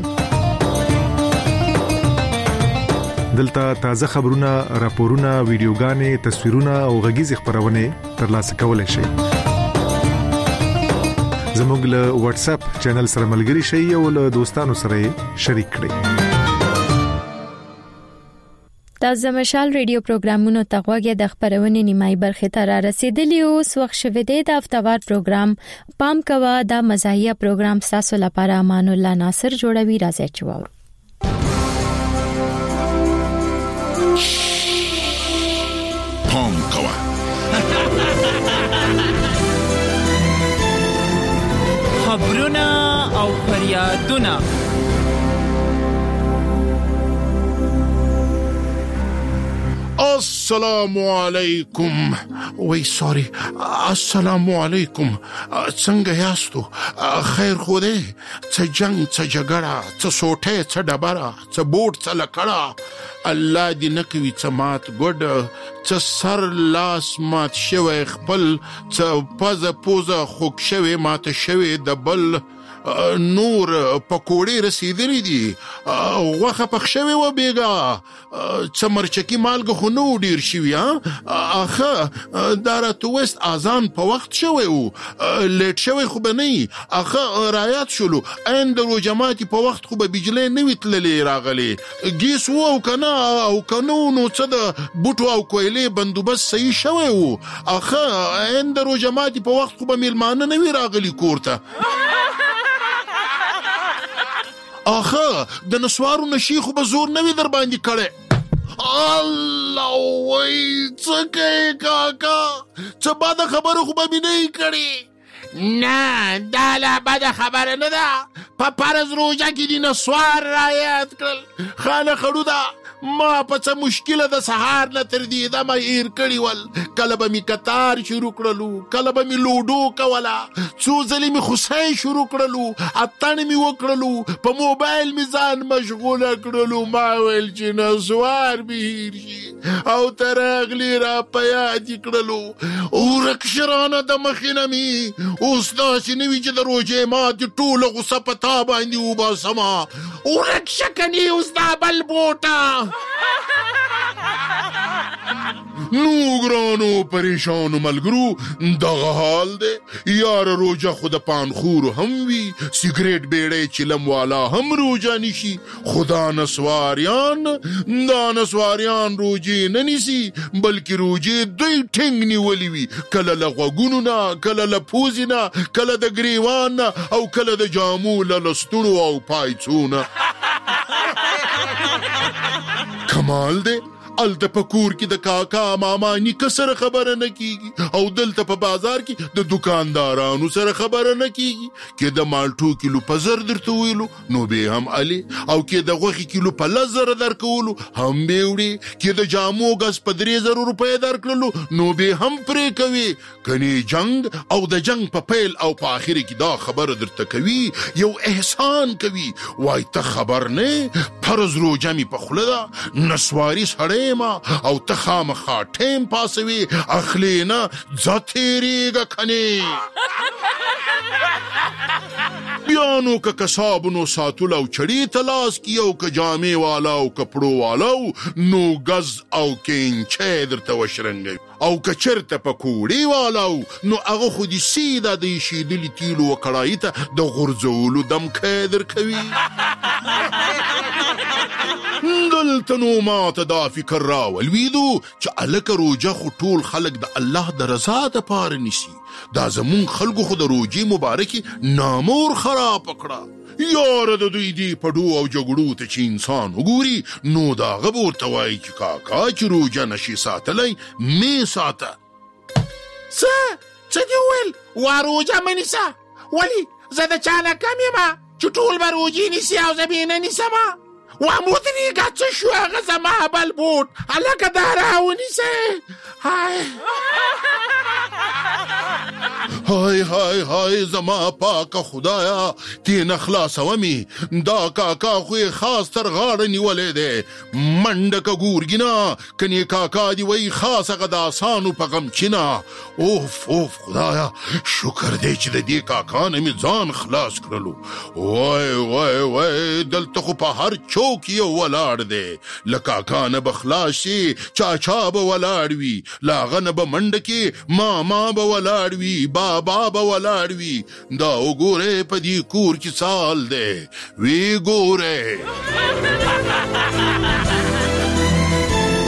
دلته تازه خبرونه راپورونه ویډیوګانې تصویرونه او غږیز خبرونه ترلاسه کولای شئ. زموږ له واتس اپ چینل سره ملګري شئ او له دوستانو سره شریک کړئ. تاسو مشال ریډیو پروګرامونو ته غوږی د خبرونې نیمای برخه ته را رسیدلی او وخت شوه د هفتوار پروګرام پام کوا د مزاحیه پروګرام تاسو لپاره امان الله ناصر جوړوي راځي چوور پام کوا خبرونه او فریادونه السلام علیکم وای سوري السلام علیکم څنګه یاستو خیر خو دې څه جنگ څه جګړه څه سوټه څه ډبره څه بوټ څه لکړه الله دې نکوي څه مات ګډ څه سر لاس مات شوی خپل څه پزه پوزه خوک شوی مات شوی د بل نور پکوړې رسیدلې دي غوښه پخ شوی و بیګا څه مرچکی مالګه خو نو ډیر شوی ها اخه دارت وست اذان په وخت شوی و لیټ شوی خو به نه اخه رایات شلو اند رو جماعتي په وخت خو به بجلی نه وتللې راغلي ګیس وو کنه او کنو نو څه د بوټو او کویلې بندوبست صحیح شوی و اخه اند رو جماعتي په وخت خو به میلمانه نه وی راغلي کورته آخه د نسوارو نشي خو به زور نه وي در باندې کړی الله وای څه کوي کاکا څه بده خبره خو به مې نه کړې نه دا لا بده خبره نه ده په فرض روژه کې دي نسوار رعایت کړل خانه خړو ده ما په څه مشکله د سهار نه تر دې دمه هیر کړي ول کله به مې کتار شروع کړلو کله به مې لوډو کوله څو ځلې مې خوسۍ شروع کړلو اتڼ مې وکړلو په موبایل مې ځان مشغوله کړلو ما ویل چې نسوار مې هیر شي او تر اغلي را په یاد یې کړلو ورک شرانه د مخې نه مې اوس داسې نه وي چې د روژې ماتې ټوله غوسه په تا باندې وباسمه ورک شه کنې اوس دا بل بوټه نو ګرانو پریشانو ملګرو دغه حال دی یار روجه خو د پانخورو هم وي سیګریټ بیړی چلم والا هم روجه نیسي خدا نسواریان دا نسواریان روجې نه نیسي بلکې روجې دوی ټینګ نیولي وي کله له غوږونو نه کله له پوزې نه کله د ګریوان نه او کله د جامو له لستونو او پایڅو نه کمال دی الته په کور کې د کاکا ماما نیکه سره خبره نه کیږي او دلته په بازار کې د دکاندارانو سره خبره نه کیږي کې د مالټو کیلو په زر درته ویلو نو به هم علي او کې د غوښې کیلو په لزر درکولو هم به وړي کې د جامو غس په درې زره روپۍ درکړلو نو به هم پرې کوي کني جنگ او د جنگ په پیل او په اخر کې دا خبره درته کوي یو احسان کوي وای ته خبر نه فرض روزه می په خله ده نسواري سړی او ته خامخا ټیم پاسوي اخلي نه ځتېریږه کنې بیا نو که کسابونو ساتلو او چړې ته لاس کی او که جامې والا او کپړو والا نو غز او کینچې درته وشرنګي او که چرته پکوړې والا نو هغه خو دې سیده د شیدلی تیلو وکړای ته د غرزولو دم کېدر کوي دلته نو ماته دا فکر راولویدو چې الکه روجه خو ټول خلک د الله د رضا دپاره نیسي دا زمون خلکو خو د روجې مبارکي نامور خراب کړه یاره د دوی دی پډو او جګړو ته چې انسان وګوري نو دا هغه به ورته وایي چې کاکا چې روجه نشي ساتلی مې ساته څه څه دې وویل وا روجه مه نیسه ولې زه د چا نه کم یمه چې ټول به روجې نیسي او زه به یې نه نیسمه وامودنیگه چه شو اغا زما بل بود الکه داراونی سه های های های های زما پاک خدایا تی نخلاص ومی دا کاکا خوی خاص تر غاړه نیولې ده منډه کا ګورګینا کني کاکا دی وای خاص غدا سانو په غم چینا اوف اوف خدایا شکر دې چې د دې کاکا نه می ځان خلاص کړلو وای وای وای دلته خو په هر چوک یو ولاړ دی لکاکا نه بخلاشي چاچا به ولاړ وي لاغه نه به منډه کې ماما به ولاړ وي بابا به ولاړ وي دا وګوره په دې کور کې سال دی وی ګوره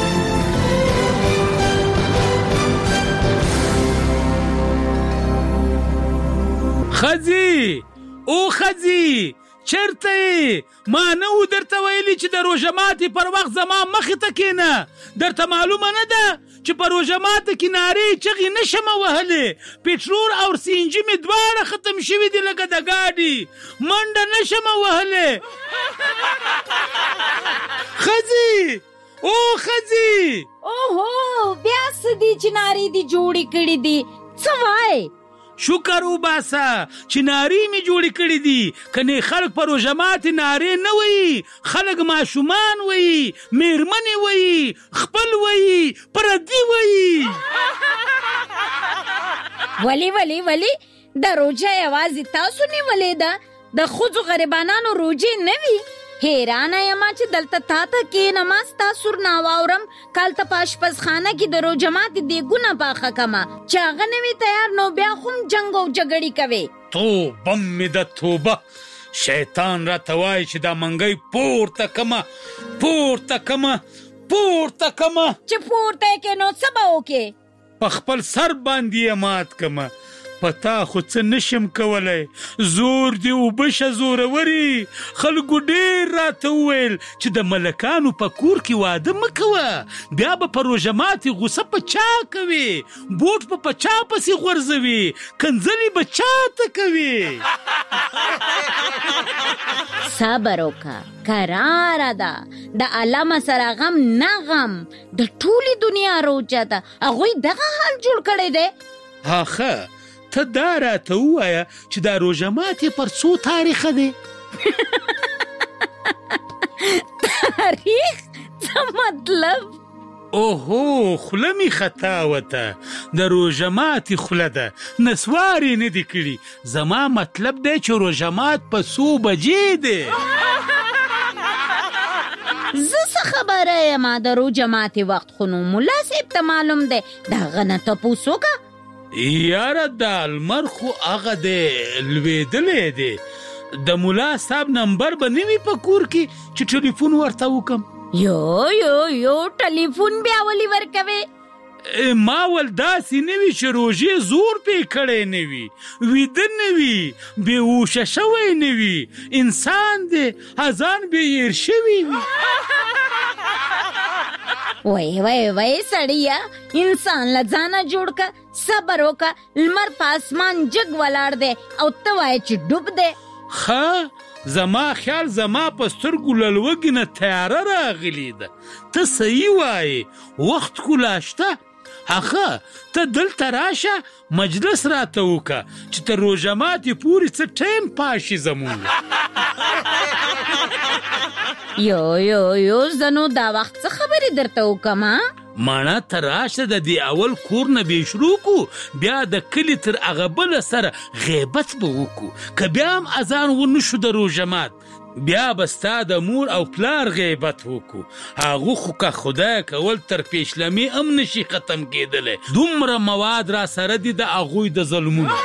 خزي او خزي چرته ما نه و درته ویلي چې د روژه ماتې پر وخت زما مخې ته کېنه درته معلومه نه ده چې په روژه ماته کې نارې چغې نه شمه وهلې پټرول او سی ان جي مې دواړه ختم شوي دي لکه د ګاډي منډه نه شمه وهلې خزي او خزي اوهو بیا څه دي چې نارې دي جوړې کړي دي څه وایې شکر وباسه چې نارې مې جوړې کړې دي کنې خلک په روژه ماتې نارې نه وایي خلک ماشومان وایي میرمنې وایي خپل وایي پردي وایي ولی ولی ولی د روژه یوازې تاسو نیولې ده د ښځو غریبانانو روژې نه وي حیرانه یمه چې دلته تا ته کښېنم ستا سور ناواورم کالته په اشپزخانه کې د روژه ماتې دیګونه پاخه کمه چې هغه نه وي تیار نو بیا خو هم جنګ او جګړې کوې توبه مې د توبه شیطان راته وایي چې دا منګی پورته کمه پورته کمه پورته کمه چې پورته یې کې نو څه به وکې په خپل سر باندې یې مات کمه پتا خو څه نشم کولی زور دی اوبشه زوروري خلکو ډېر راته وویل چې د ملکانو په کور کې واده مه کوه بیا به په روژه ماتې غوسه په چا کوي بوټ به په چا پسې غورځوي کنځلې به چا ته کوي صبر وکړه کراره ده د علامه سره غم نه غم د ټولې دنیا روژه ده هغوی دغه حال جوړ کړی دی هاخه ته دا راته ووایه چې دا روژه ماتې پر څو تاریخه دی تاریخ څه مطلب اوهو خوله مې خطا وته د روژه ماتې خوله ده نسوارې نه دي کړي زما مطلب دی چې روژه مات په څو بجې دی زه څه خبره یم د روژه ماتې وخت خو نو ملا صاحب ته معلوم دی د هغه نه تپوس وکړه یاره د المر خو هغه دی لوېدلی دی د ملا صاحب نمبر به نه وي په کور کې چې ټلیفون ورته وکم یو یو یو ټلیفون بیا ولې ورکوې ما ول داسې نه وي چې روژې زور پې کړی نه وي ویده نه وي بېهوشه شوی نه وي انسان دی اذان بې هیر شوي وي وای وای وای سړیا انسان له ځانه جوړ که صبر وکړه لمر په اسمان جګ ولاړ دی او ته وایې چې ډوب دی ښه زما خیال زما په سترګو له لوږې نه تیاره راغلې ده ته صحیح وایې وخت خو لا شته هغه ته دلته راشه مجلس راته وکړه چې تر روژه ماتې پورې څه ټایم پاشي زمونږ یو یو یو زه نو دا وخت څه خبرې درته وکړم مانا ته راشه د دې اول کور نه به شروع کو بیا د کلي تر هغه بله سره غیبت به وکړو که بیا هم اذان ونه شو د روژه مات بیا به ستا د مور او پلار غیبت وکړو هغو خو که خدای کول تر پیشلمي هم نشي ختم کېدلی دومره مواد را سره دي د هغوی د ظلمونو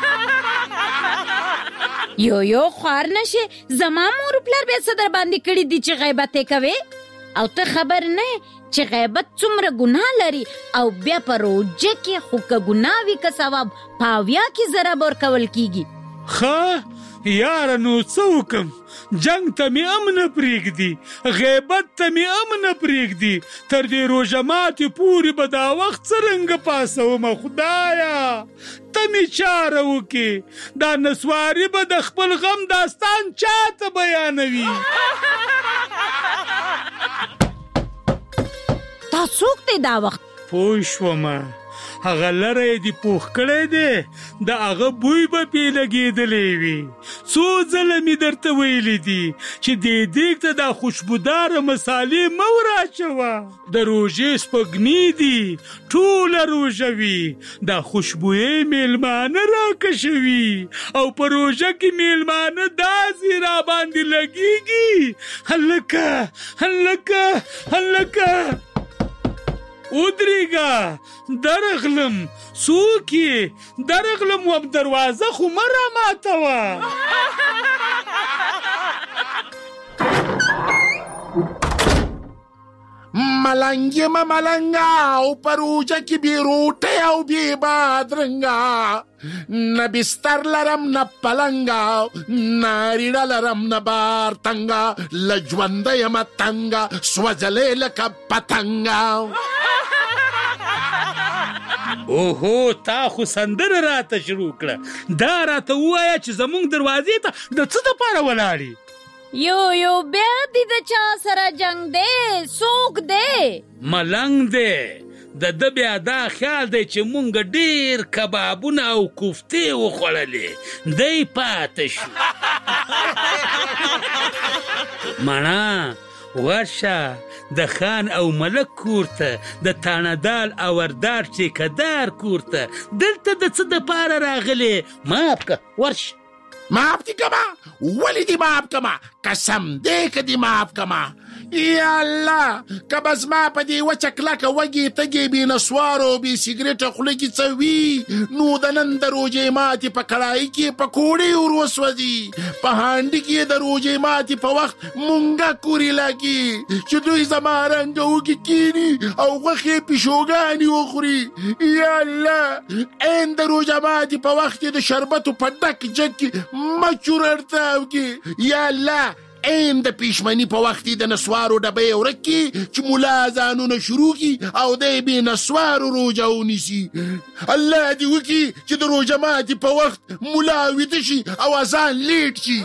یو یو خوار نشي زما مور پلار بیا څه در باندې کړي دي چې غیبت یې کوې او ته خبر نه چې غیبت څومره ګناه لري او بیا په روژه کې خو که ګناه وي که ثواب په اویا کې ضرب ورکول کېږي ښه یاره نو څه وکم جنگ ته مې هم نه پرېږدي غیبت ته مې هم نه پرېږدي تر دې روژه ماتې پورې به دا وخت څرنګه پاسومه خدایه ته مې چاره وکې دا نسواري به د خپل غم داستان چاته بیانوي تا څوک دی دا وخت پوه شومه هغه لره یې دې پوخ کړی دی د هغه بوی به پې لګېدلی وي څو ځله مې درته ویلي دي چې دې دیګ ته دا خوشبوداره مسالې مه وراچوه د روژې سپږمې دي ټوله روژه وي دا خوشبویې میلمانه راکشوي او په روژه کې میلمانه داسې راباندې لګېږي هلکه هلکه هلکه ودرېږه درغلم څوک یې درغلم وم دروازه خو مه راماتوه ملنګ یم ملنګا او پروجه کې بې روټۍ او بې بادرنګا نه بستر لرم نه پلنګا نه ریړه لرم نه بار تنګا له ژونده یم تنګا سوځلې لکه پتنګا. اوهو تا خو سندره راته شروع کړه. دا راته ووایه چې زمونږ دروازې ته د څه دپاره ولاړې؟ یو یو بیا دې د چا سره جنګ دی؟ څوک دی؟ ملنګ دی. د ده بیا دا خیال دی چې مونږ ډېر کبابونه او کوفتې وخوړلې، دی پاته شو. مانا ورشه د خان او ملک کور ته، د تانهدال او وردار ټیکهدار کور ته. دلته د څه دپاره راغلې؟ ماف که ورشه. ماف دې کما؟ ولې دې ماف کما؟ قسم دی که دې ماف کما. یا الله که به زما په دې وچه کلکه وږې تږې بې نسوارو بې سګرېټه خوله کې څه وي، نو د نن د روژې ماتې په کړایي کې پکوړې ور وسوځي، په هانډي کې د روژې ماتې په وخت مونږه کورې لګي چې دوی زما رنګه وږي کیني او غوښې پیشوګانې وخوري. یا الله عین د روژه ماتې په وخت کې د شربتو په ډک جګ کې مچور اړتاو کې. یا الله عین د پیشمني په وخت د نسوارو ډبې ورک کې چې ملا ځانونه شروع کی او دی بې نسوارو روژه ونیسي. الله دې وکړي چې د روژه ماتې په وخت ملا ویده شي او اذان لیټ شي.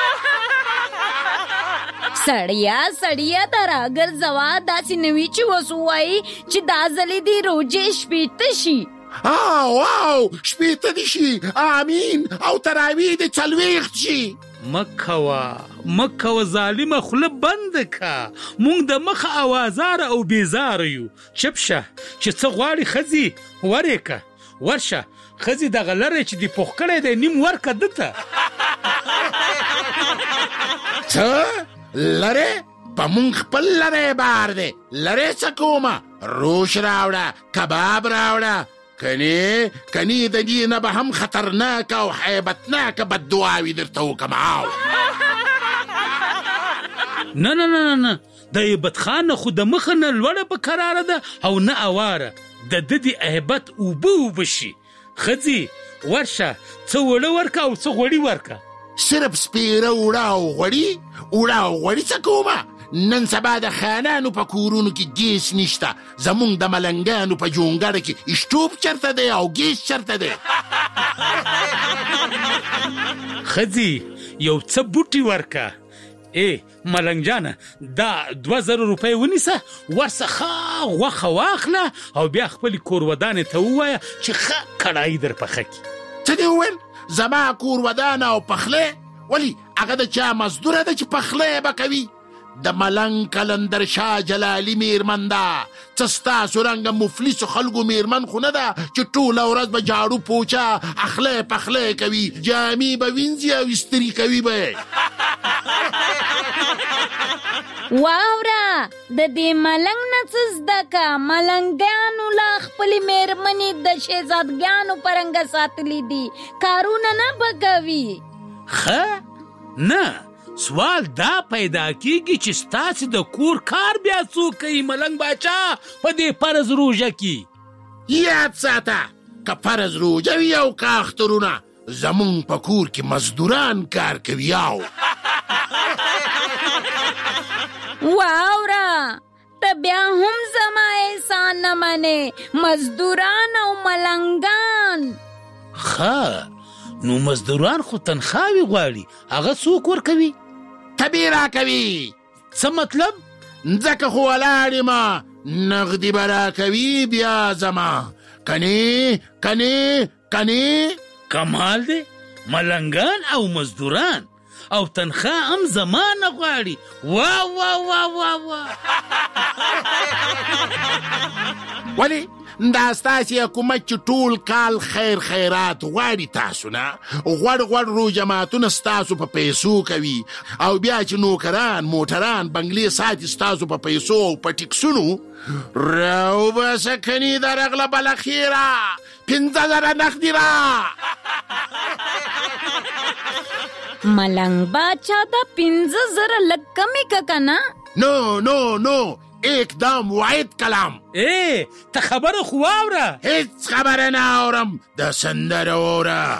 سړیا سړیا ته راګرځوه، داسې نه وي چې اوس ووایي چې دا ځلې دې روژې شپېته شي. او او شپېته دې شي، امین، او تراویح دې څلوېښت شي. مکوه مکوه ظالمه خوله بنده که، مونږ د مخه اوازاره او بیزاره یو. چپ شه چې څه غواړي ښځې ورې که. ورشه ښځې دغه لری چې دې پوخ کړی دی نیم ورکه ده ته. څه لری؟ په مونږ خپل لری بار دی. لری څه کومه؟ روش راوړه، کباب راوړه. کنی کنی د دې نه به هم خطرناک او حیبتناک بددعاوې درته وکم. او نه نه نه نه د ایبت خان خو د مخه نه لوړه په قراره ده او نه اواره. د ده د ایبت اوبه اوبه شي. ښځې ورشه څه وړه ورکه او څه غوړي ورکه. صرف سپیره وړه او غوړي؟ وړه او غوړي څه کومه؟ نن سبا د خانانو په کورونو کې ګیس نشته، زمونږ د ملنګانو په جونګړه کې اشټوپ چرته دی او ګیس چرته دی. ښځې یو څه بوټي ورکه. ای ملنګ جانه دا دوه زره روپۍ ونیسه، ورڅخه غوښه واخله او بیا خپلې کورودانې ته ووایه چې ښه کړایي در پخه کړي. څه دې وویل؟ زما کورودانه او پخلی؟ ولې هغه د چا مزدوره ده چې پخلی به کوي؟ د ملنګ کلندر شاه جلالي میرمن ده. څه ستاسو رنګه مفلسو خلکو میرمن خو نه ده چې ټوله ورځ به جاړو پوچه اخلی پخلی کوي، جامې به وینځي او استري کوي به. واوره د دې ملنګ نه څه زده که؟ ملنګیانو لا خپلې میرمنې د شهزادګیانو په رنګه ساتلي دي، کارونه نه به کوي. ښه نه سوال دا پیدا کیږي چې ستاسې د کور کار بیا څوک کوي ملنګ باچا په دې فرض روژه کې؟ یاد ساته که فرض روژه وي او که اخترونه، زمونږ په کور کې مزدوران کار کوي. او واوره ته بیا هم زما احسان نه منې، مزدوران او ملنګان. ښه نو مزدوران خو تنخواوې غواړي، هغه څوک ورکوي؟ طبیعي راکوي. څه مطلب؟ ځکه خو ولاړ یم، نغدي به راکوي بیا ځمه. کنې کنې کنې کمال دی، ملنګان او مزدوران او تنخوا هم زمانه غواړي. وا وا وا وا وا ولی دا ستاسې حکومت چې ټول کال خیر خیرات غواړي تاسو نه، غوړ غوړ روژه ماتونه ستاسو په پیسو کوي او بیا چې نوکران موټران بنګلې ساتي ستاسو په پیسو او په ټیکسونو، راوباسه کني د رغله بلخیره پنځه زره نغدي را. ملنګ باچا دا پنځه زره لږ کمې که که نه؟ نو نو نو एकदम واحد کلام. ای ته خبره خو واوره. هیڅ خبره نه اورم، د سندره اوره.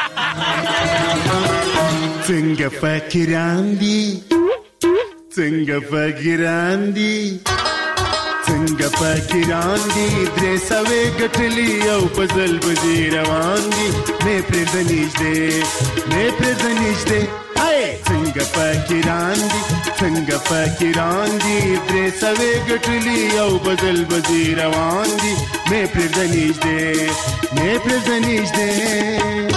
څنګه فکران دي څنګه فکران دي څنګه فکران دي درې سوې ګټلي او په ځل بځې روان دي مې پرېږده نږدې مې پرېږده نږدې څنګه فکران دي څنګه فکران دي درې سوې ګټلي او په ځل بځې روان دي مې پرېږده نږدې مې پرېږده نږدې.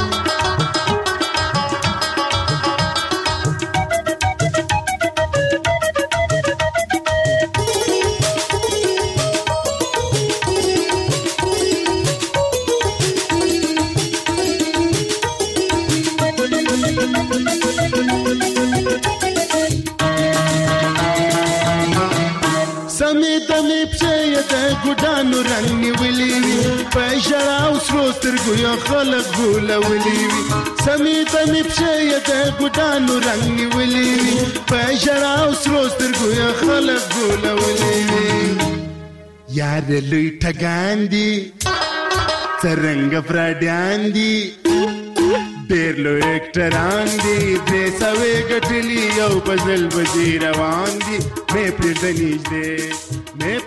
ګډانو رنگ نیولې وي په ژړا او سرو سترګو یو خلک ګولولې وي سمې تمې پښې یې د ګډانو رنگ نیولې وي په ژړا او سرو سترګو یو خلک ګولولې وي یار لوی ټګان دي څرنګه فراډیان دي ډېر لوی اکټران دي درې سوې ګټلي یو په ځل بځې روان دي مې پرېږده نږدې مې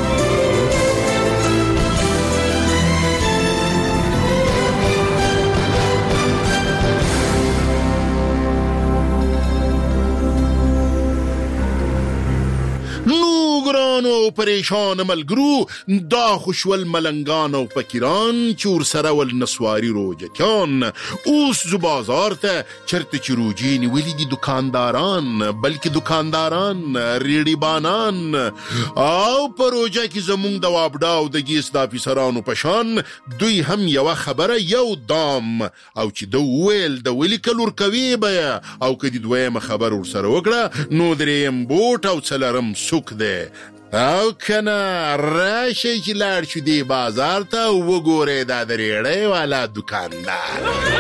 نو ګرانو پریشان ملګرو، دا خوشول ملنګان او فقیران چې ورسره ول نسواري روجتیان اوس زو بازار ته چرته چې روجې نیولي دي دکانداران، بلکې دکانداران ریډي بانان او په روجه کې زمونږ د وابډا او د ګیس د افیسرانو په شان دوی هم یوه خبره یو دام او چې د ویل د ولیکل ورکوي به او که د دویمه خبر ورسره وکړه نو درېیم بوټ او څلرم سوک دی او کنه راشئ چې لاړ شو دې بازار ته وګورئ دا د ریړۍ والا دکاندار.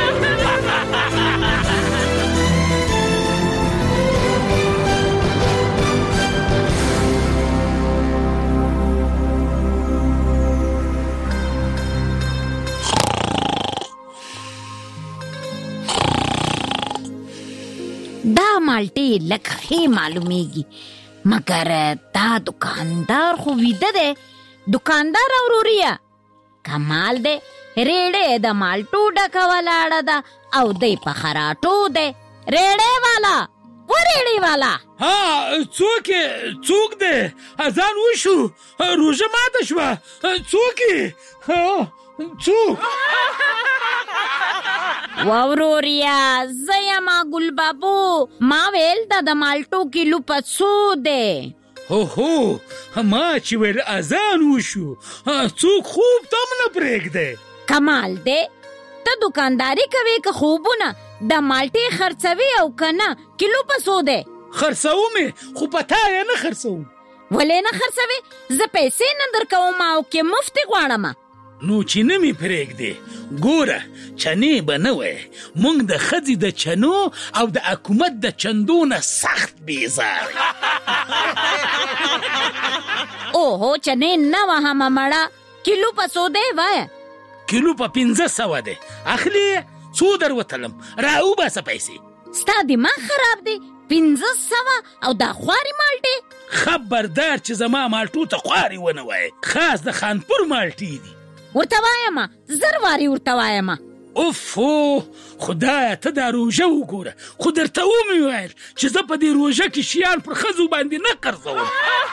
دا مالټې لکه ښې معلومیږي مګر دا دکاندار خو ویده دی. دکاندار اوروریا کمال دی، ریړې د مالټو ډکه ولاړه ده او دی په خراټو دی. ریړې والا و ریړې والا ها څوک څوک دی؟ اذان وشو، روژه ماته شوه، څوک څوک؟ ووروریا زه یما ګل بابو، ما ویل دا د مالټو کیلو په څو دی؟ هو هو ما چې ویل اذان وشو، څوک خوب تم نه پرېږدی. کمال دی ته دکانداري کوې که خوبونه د مالټې خرڅوي او که نه کیلو په څو دی؟ خرڅومې خو په تا یې نه خرڅوم. ولې نه خرڅوې؟ زه پیسې نه درکوم او که مفتې غواړم نو چې نه مې پرېږدې. ګوره چنې به نه وی، موږ د ښځې د چنو او د حکومت د چندو نه سخت بیزار. اوهو چنې نه وهمه مړه، کیلو په څو دی وایه؟ کیلو په پنځه سوه دی. اخلي څو در وتلم را وباسه پیسې. ستا دماغ خراب دی؟ پنځه سوه او دا خوارې مالټې؟ خبردار چې زما مالټو ته خوارې ونه وایې، خاص د خانپور مالټې دي. ورته وایم زر وارې ورته وایم. اوفو خدایه ته دا روژه وګوره، خو درته ومې ویل چې زه په دې روژه کې شیان پر ښځو باندې نه قرضوم.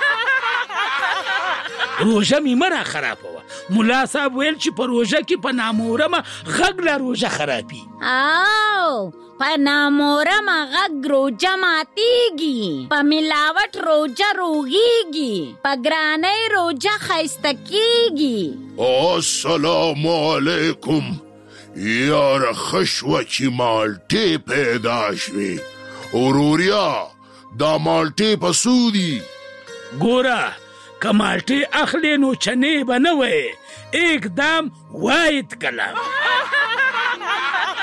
روژه مې مه را خرابوه. ملا صاحب ویل چې په روژه کې په نامورمه غږ له روژه خرابي. او په نامورمه غږ روژه ماتیږي، په ملاوټ روژه روغیږي، په ګرانۍ روژه ښایسته کیږي. السلام علیکم. یاره ښه شوه چې مالټې پیدا شوې. وروریا دا مالټې په څو دي؟ ګوره که مالټې اخلې نو چنې به نه وایې، एकदम واحد کلام.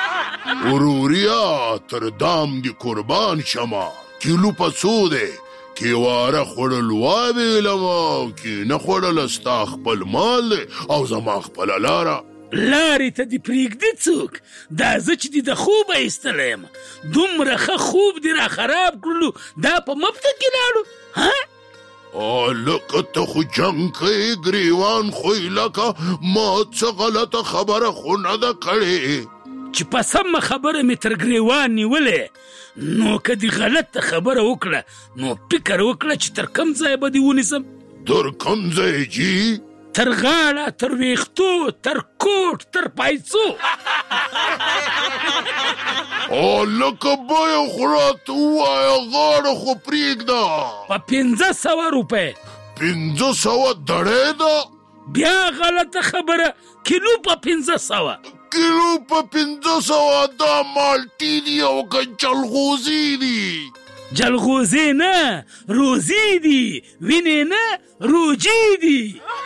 وروریا تر دام دی قربان شما، کیلو په څو دی؟ کې واره خوړل وابېلم کې نه خوړل ستا خپل مال دی او زما خپله لاره لارې ته دې پرېږدي څوک دا زه چې دې د خوبه ایستلی یم دومره ښه خوب دې را خراب کړلو دا په مفته کې لاړو ها لکه ته خو جنګ کوې ګریوان خوی لکه ما څه غلطه خبره خو نه ده کړې چې په سمه خبره مې تر ګریوان نیولې نو که دې غلطه خبره وکړه نو فکر وکړه چې تر کوم ځای به دې ونیسم تر کوم ځای جي تر غاړه تر ویښتو تر کوټ تر پایڅو او لکه بیه خو راته ووایه غاړه خو پرېږده په پنځه سوه روپۍ پنځه سوه دړۍ ده بیا غلطه خبره کیلو په پنځه سوه کیلو په پنځه سوه دا مالټې دي او که جلغوزي دي جلغوزي نه روزي دي وینې نه روجي دي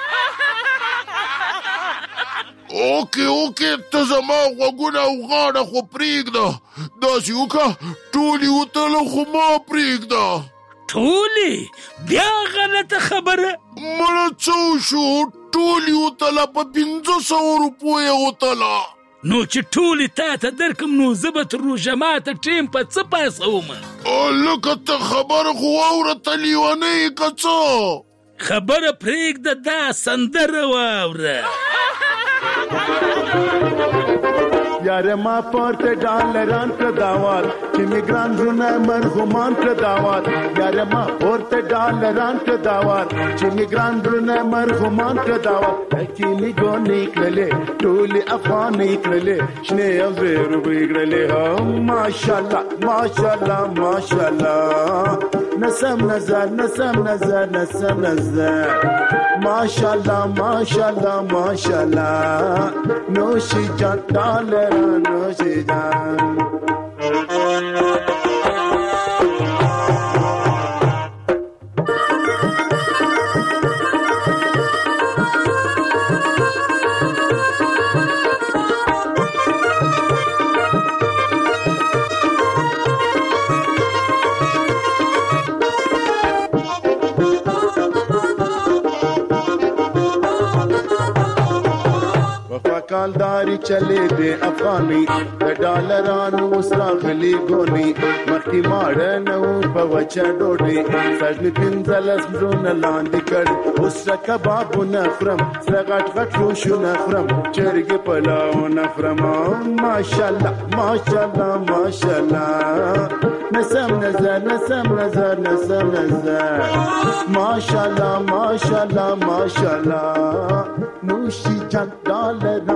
اوکې اوکې ته زما غوږونه او غاړه خو پرېږده داسې وکړه ټولې وتله خو ما پرېږده ټولې بیا غلطه خبره مړه څه وشو ټولې وتله په پنځه سوه روپو یې وتله نو چې ټولې تا ته درکم نو زه به تر روژه ماته ټیم په څه پاسومه لکه ته خبره خو واوره ته لیونۍ که څه خبره پرېږده دا سندره واوره یاره ما پورته ډالران کړه داوال چې میګران رونه مرغومان کړه داوال یاره ما پورته ډالران کړه داوال چې میګران رونه مرغومان کړه داوال چې می ګونې کړلې ټولې افغانې کړلې شنې او زیرو بګړلې ها ماشاءالله ماشاءالله ماشاءالله نسم نظر نسم نظر نسم نظر ماشاءالله ماشاءالله ماشاءالله نوشی جان ډالر نوشی جان کالداری چلے دے افغانی د ډالرانو وسراغلی ګونی مخکې ماړه نو په وچه ډوډۍ سجنې پنځلس مزرونه لاندې کړ اوس کبابونه خورم سره غټ غټ روشونه خورم چرګې پلاونه خورم ماشاءالله ماشاءالله ماشاءالله نسم نظر نسم نظر نسم نظر ماشاءالله ماشاءالله ماشاءالله نوشی جان ډالران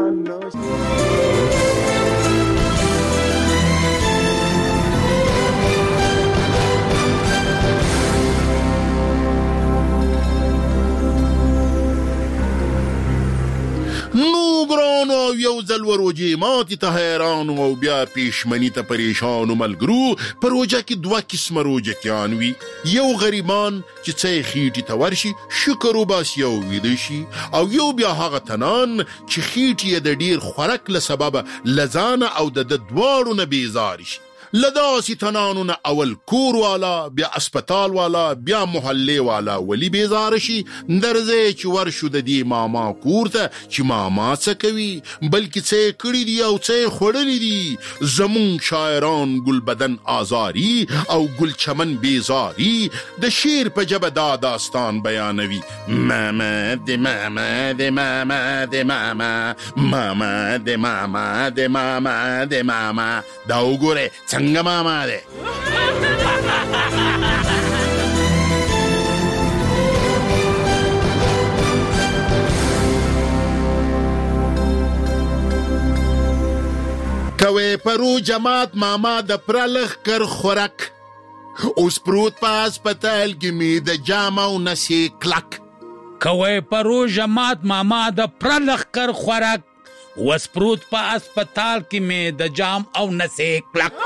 نو ګرانو یو ځل وروجې ماتې ته حیران او بیا پېشمني ته پریشانو ملګرو په روژه کې دوه قسمه روژهتیان وي یو غریبان چې څه یې خېټې ته ورشي شکر وباسي او ویده شي او یو بیا هغه تنان چې خېټې یې د ډېر خوراک له سببه له ځانه او د ده دواړو نه بېزارې شي له داسې تنانو نه اول کور والا بیا اسپتال والا بیا محلې والا ولي بېزاره شي درځئ چې ورشو د دې ماما کور ته چې ماما څه کوي بلکې څه یې کړي دي او څه یې خوړلي دي زمونږ شاعران ګلبدن آزاري او ګلچمن بېزاري د شعر په ژبه دا داستان بیانوي ماما د ماما د ماما د ماما ماما د ماما د ماما د ماما دا وګورئ څنګه ماما دی کوي پرو جماعت ماما د پرلخ کر خورک اوس پروت په هسپتال کې می د جام او نسې کلک کوي پرو جماعت ماما د پرلخ کر خورک اوس پروت په هسپتال کې می د جام او نسې کلک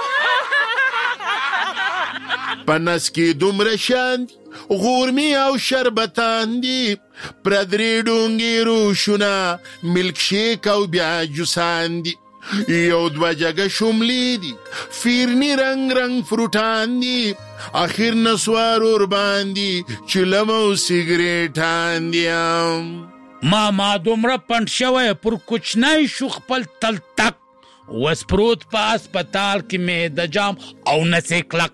پنس کې دومره شاند غورمي او شربتان دي پردرې ډونګې روشونه ملک شیک او بیا جوسان دي یو دوه جگه شملی دي، فیرنی رنگ رنگ فروټان دي، اخیر نسوار ور باندې چلم او سیګریټان دي. ما ما دومره پنډ شوی پر کوچنی شو خپل تلتک، وس پروت په اسپتال کې مې د جام او نسې کلک.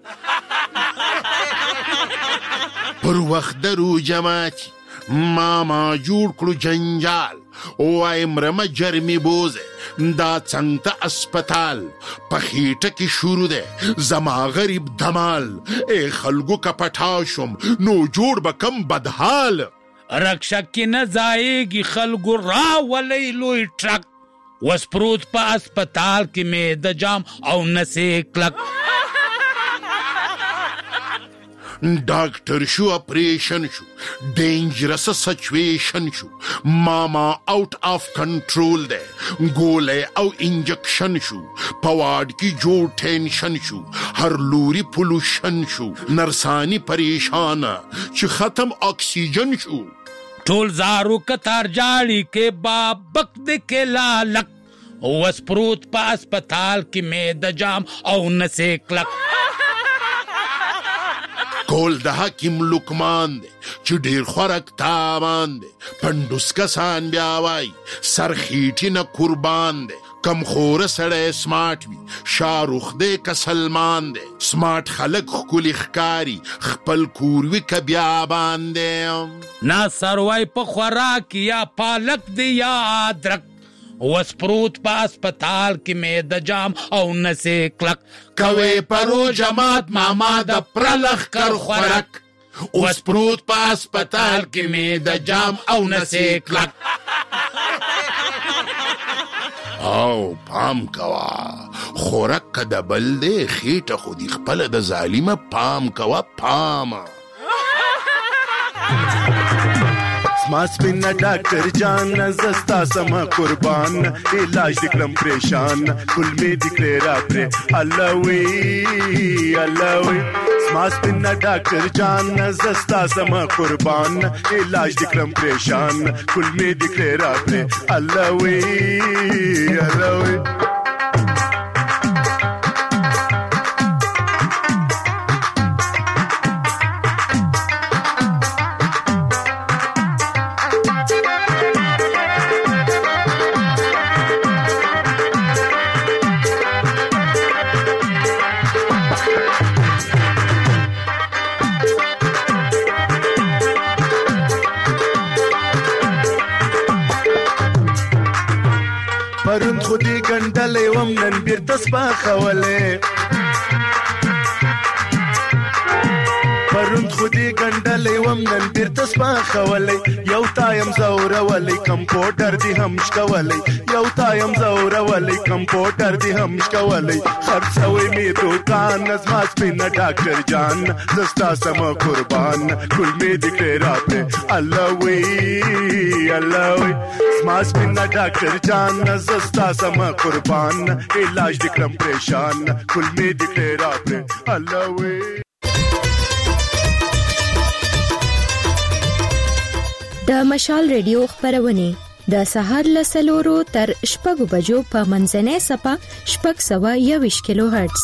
پر وخت درو جماعتي ماما جوړ کړو جنجال، وایم رمه جرمی بوزه دا څنګ ته اسپتال، په خېټه کې شروع ده زما غریب دمال، ای خلکو که پټا شم نو جوړ به کم بدحال. رکشک کې نه ځایږي خلکو راولی لوی ټرک، وس پروت په اسپتال کې مې د جام او نسې کلک. ډاکټر شو اپریشن شو، ډینجرس سچویشن شو، ماما آؤٹ آف کنټرول ده، ګوله او انجکشن شو، په واډ کې جوړ ټینشن شو، هر لوري پولوشن شو، نرسانی پریشانه چې ختم اکسیجن شو. ټول زارو کتار جاړي کې بابک د کې لالک، وس پروت په اسپتال کې مې د جام او نسې کلک. کول د حکیم لکمان دی چې ډیر خوراک تاوان دی، پندوس کسان بیا وای سرخیټی نه قربان دی، کم خور سړی سمارټ وي شاروخ دی که سلمان دی، سمارټ خلک ښکلي ښکاري خپل کور وي که بیابان دی. نا سروای په خوراک یا پالک دی یا ادرک، وس پروت په اسپتال کې مې د جام او نسې کلک. کوي پرو جماعت ماما د پرلخ کر خورک، وس پروت په اسپتال کې مې د جام او نسې کلک. او پام کوا خورک که د بل دی خېټه خو دې خپله د ظالمه، پام کوا پاما. ما سپینا ډاکټر جان زستا سم قربان، علاج دکړم پریشان کل می دکړه را پر الله وی الله وی. ما سپینا ډاکټر جان زستا سم قربان، علاج دکړم پریشان کل می دکړه را پر الله وی الله وی. پرون خودی ګنډلې وم نن بیرته سپاخولې، پرون خودی ګنډلې وم نن بیرته سپاخولې، یو تایم زورولې کمپوټر دی هم شکولې، یو تایم زورولې کمپوټر دی هم شکولې. خرڅوي می دوکان زما سپینا ډاکټر جان زستا سم قربان کل می دکړه را په الله وی الله وی. زما سپینا ډاکټر جان زستا سم قربان، علاج دکړم پریشان کل می دکړه را په الله وی. د مشال ریډیو خبرونه د سهار له سلورو تر شپږو بجو په منځنۍ سپه شپږ سوه یوویشت کیلو هرتز،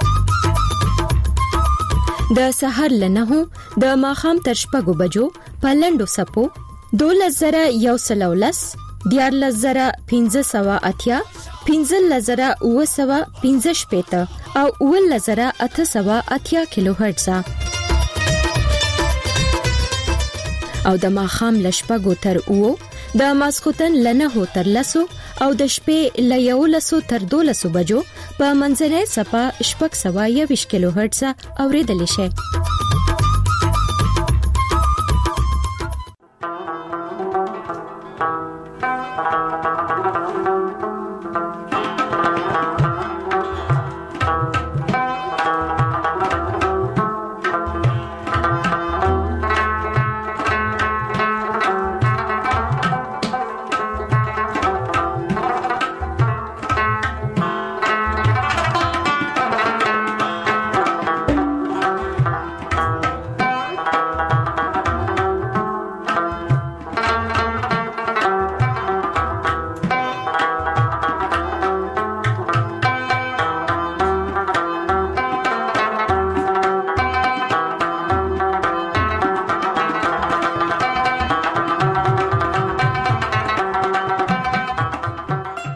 د سهار له نهو د ماښام تر شپږو بجو په لنډو سپو دولس زره یو سل او لس، دیارلس زره پنځه سوه اتیا، پنځلس زره اوه سوه پنځه شپېته او اوولس زره اته سوه اتیا کیلو هرتز. او د ماښام له شپږو تر اوو، د ماسخوتن له نهو تر لسو او د شپې له یولسو تر دولسو بجو په منځنۍ سپه شپږ سوه یوویشت کیلو هرتز اورېدلی شئ.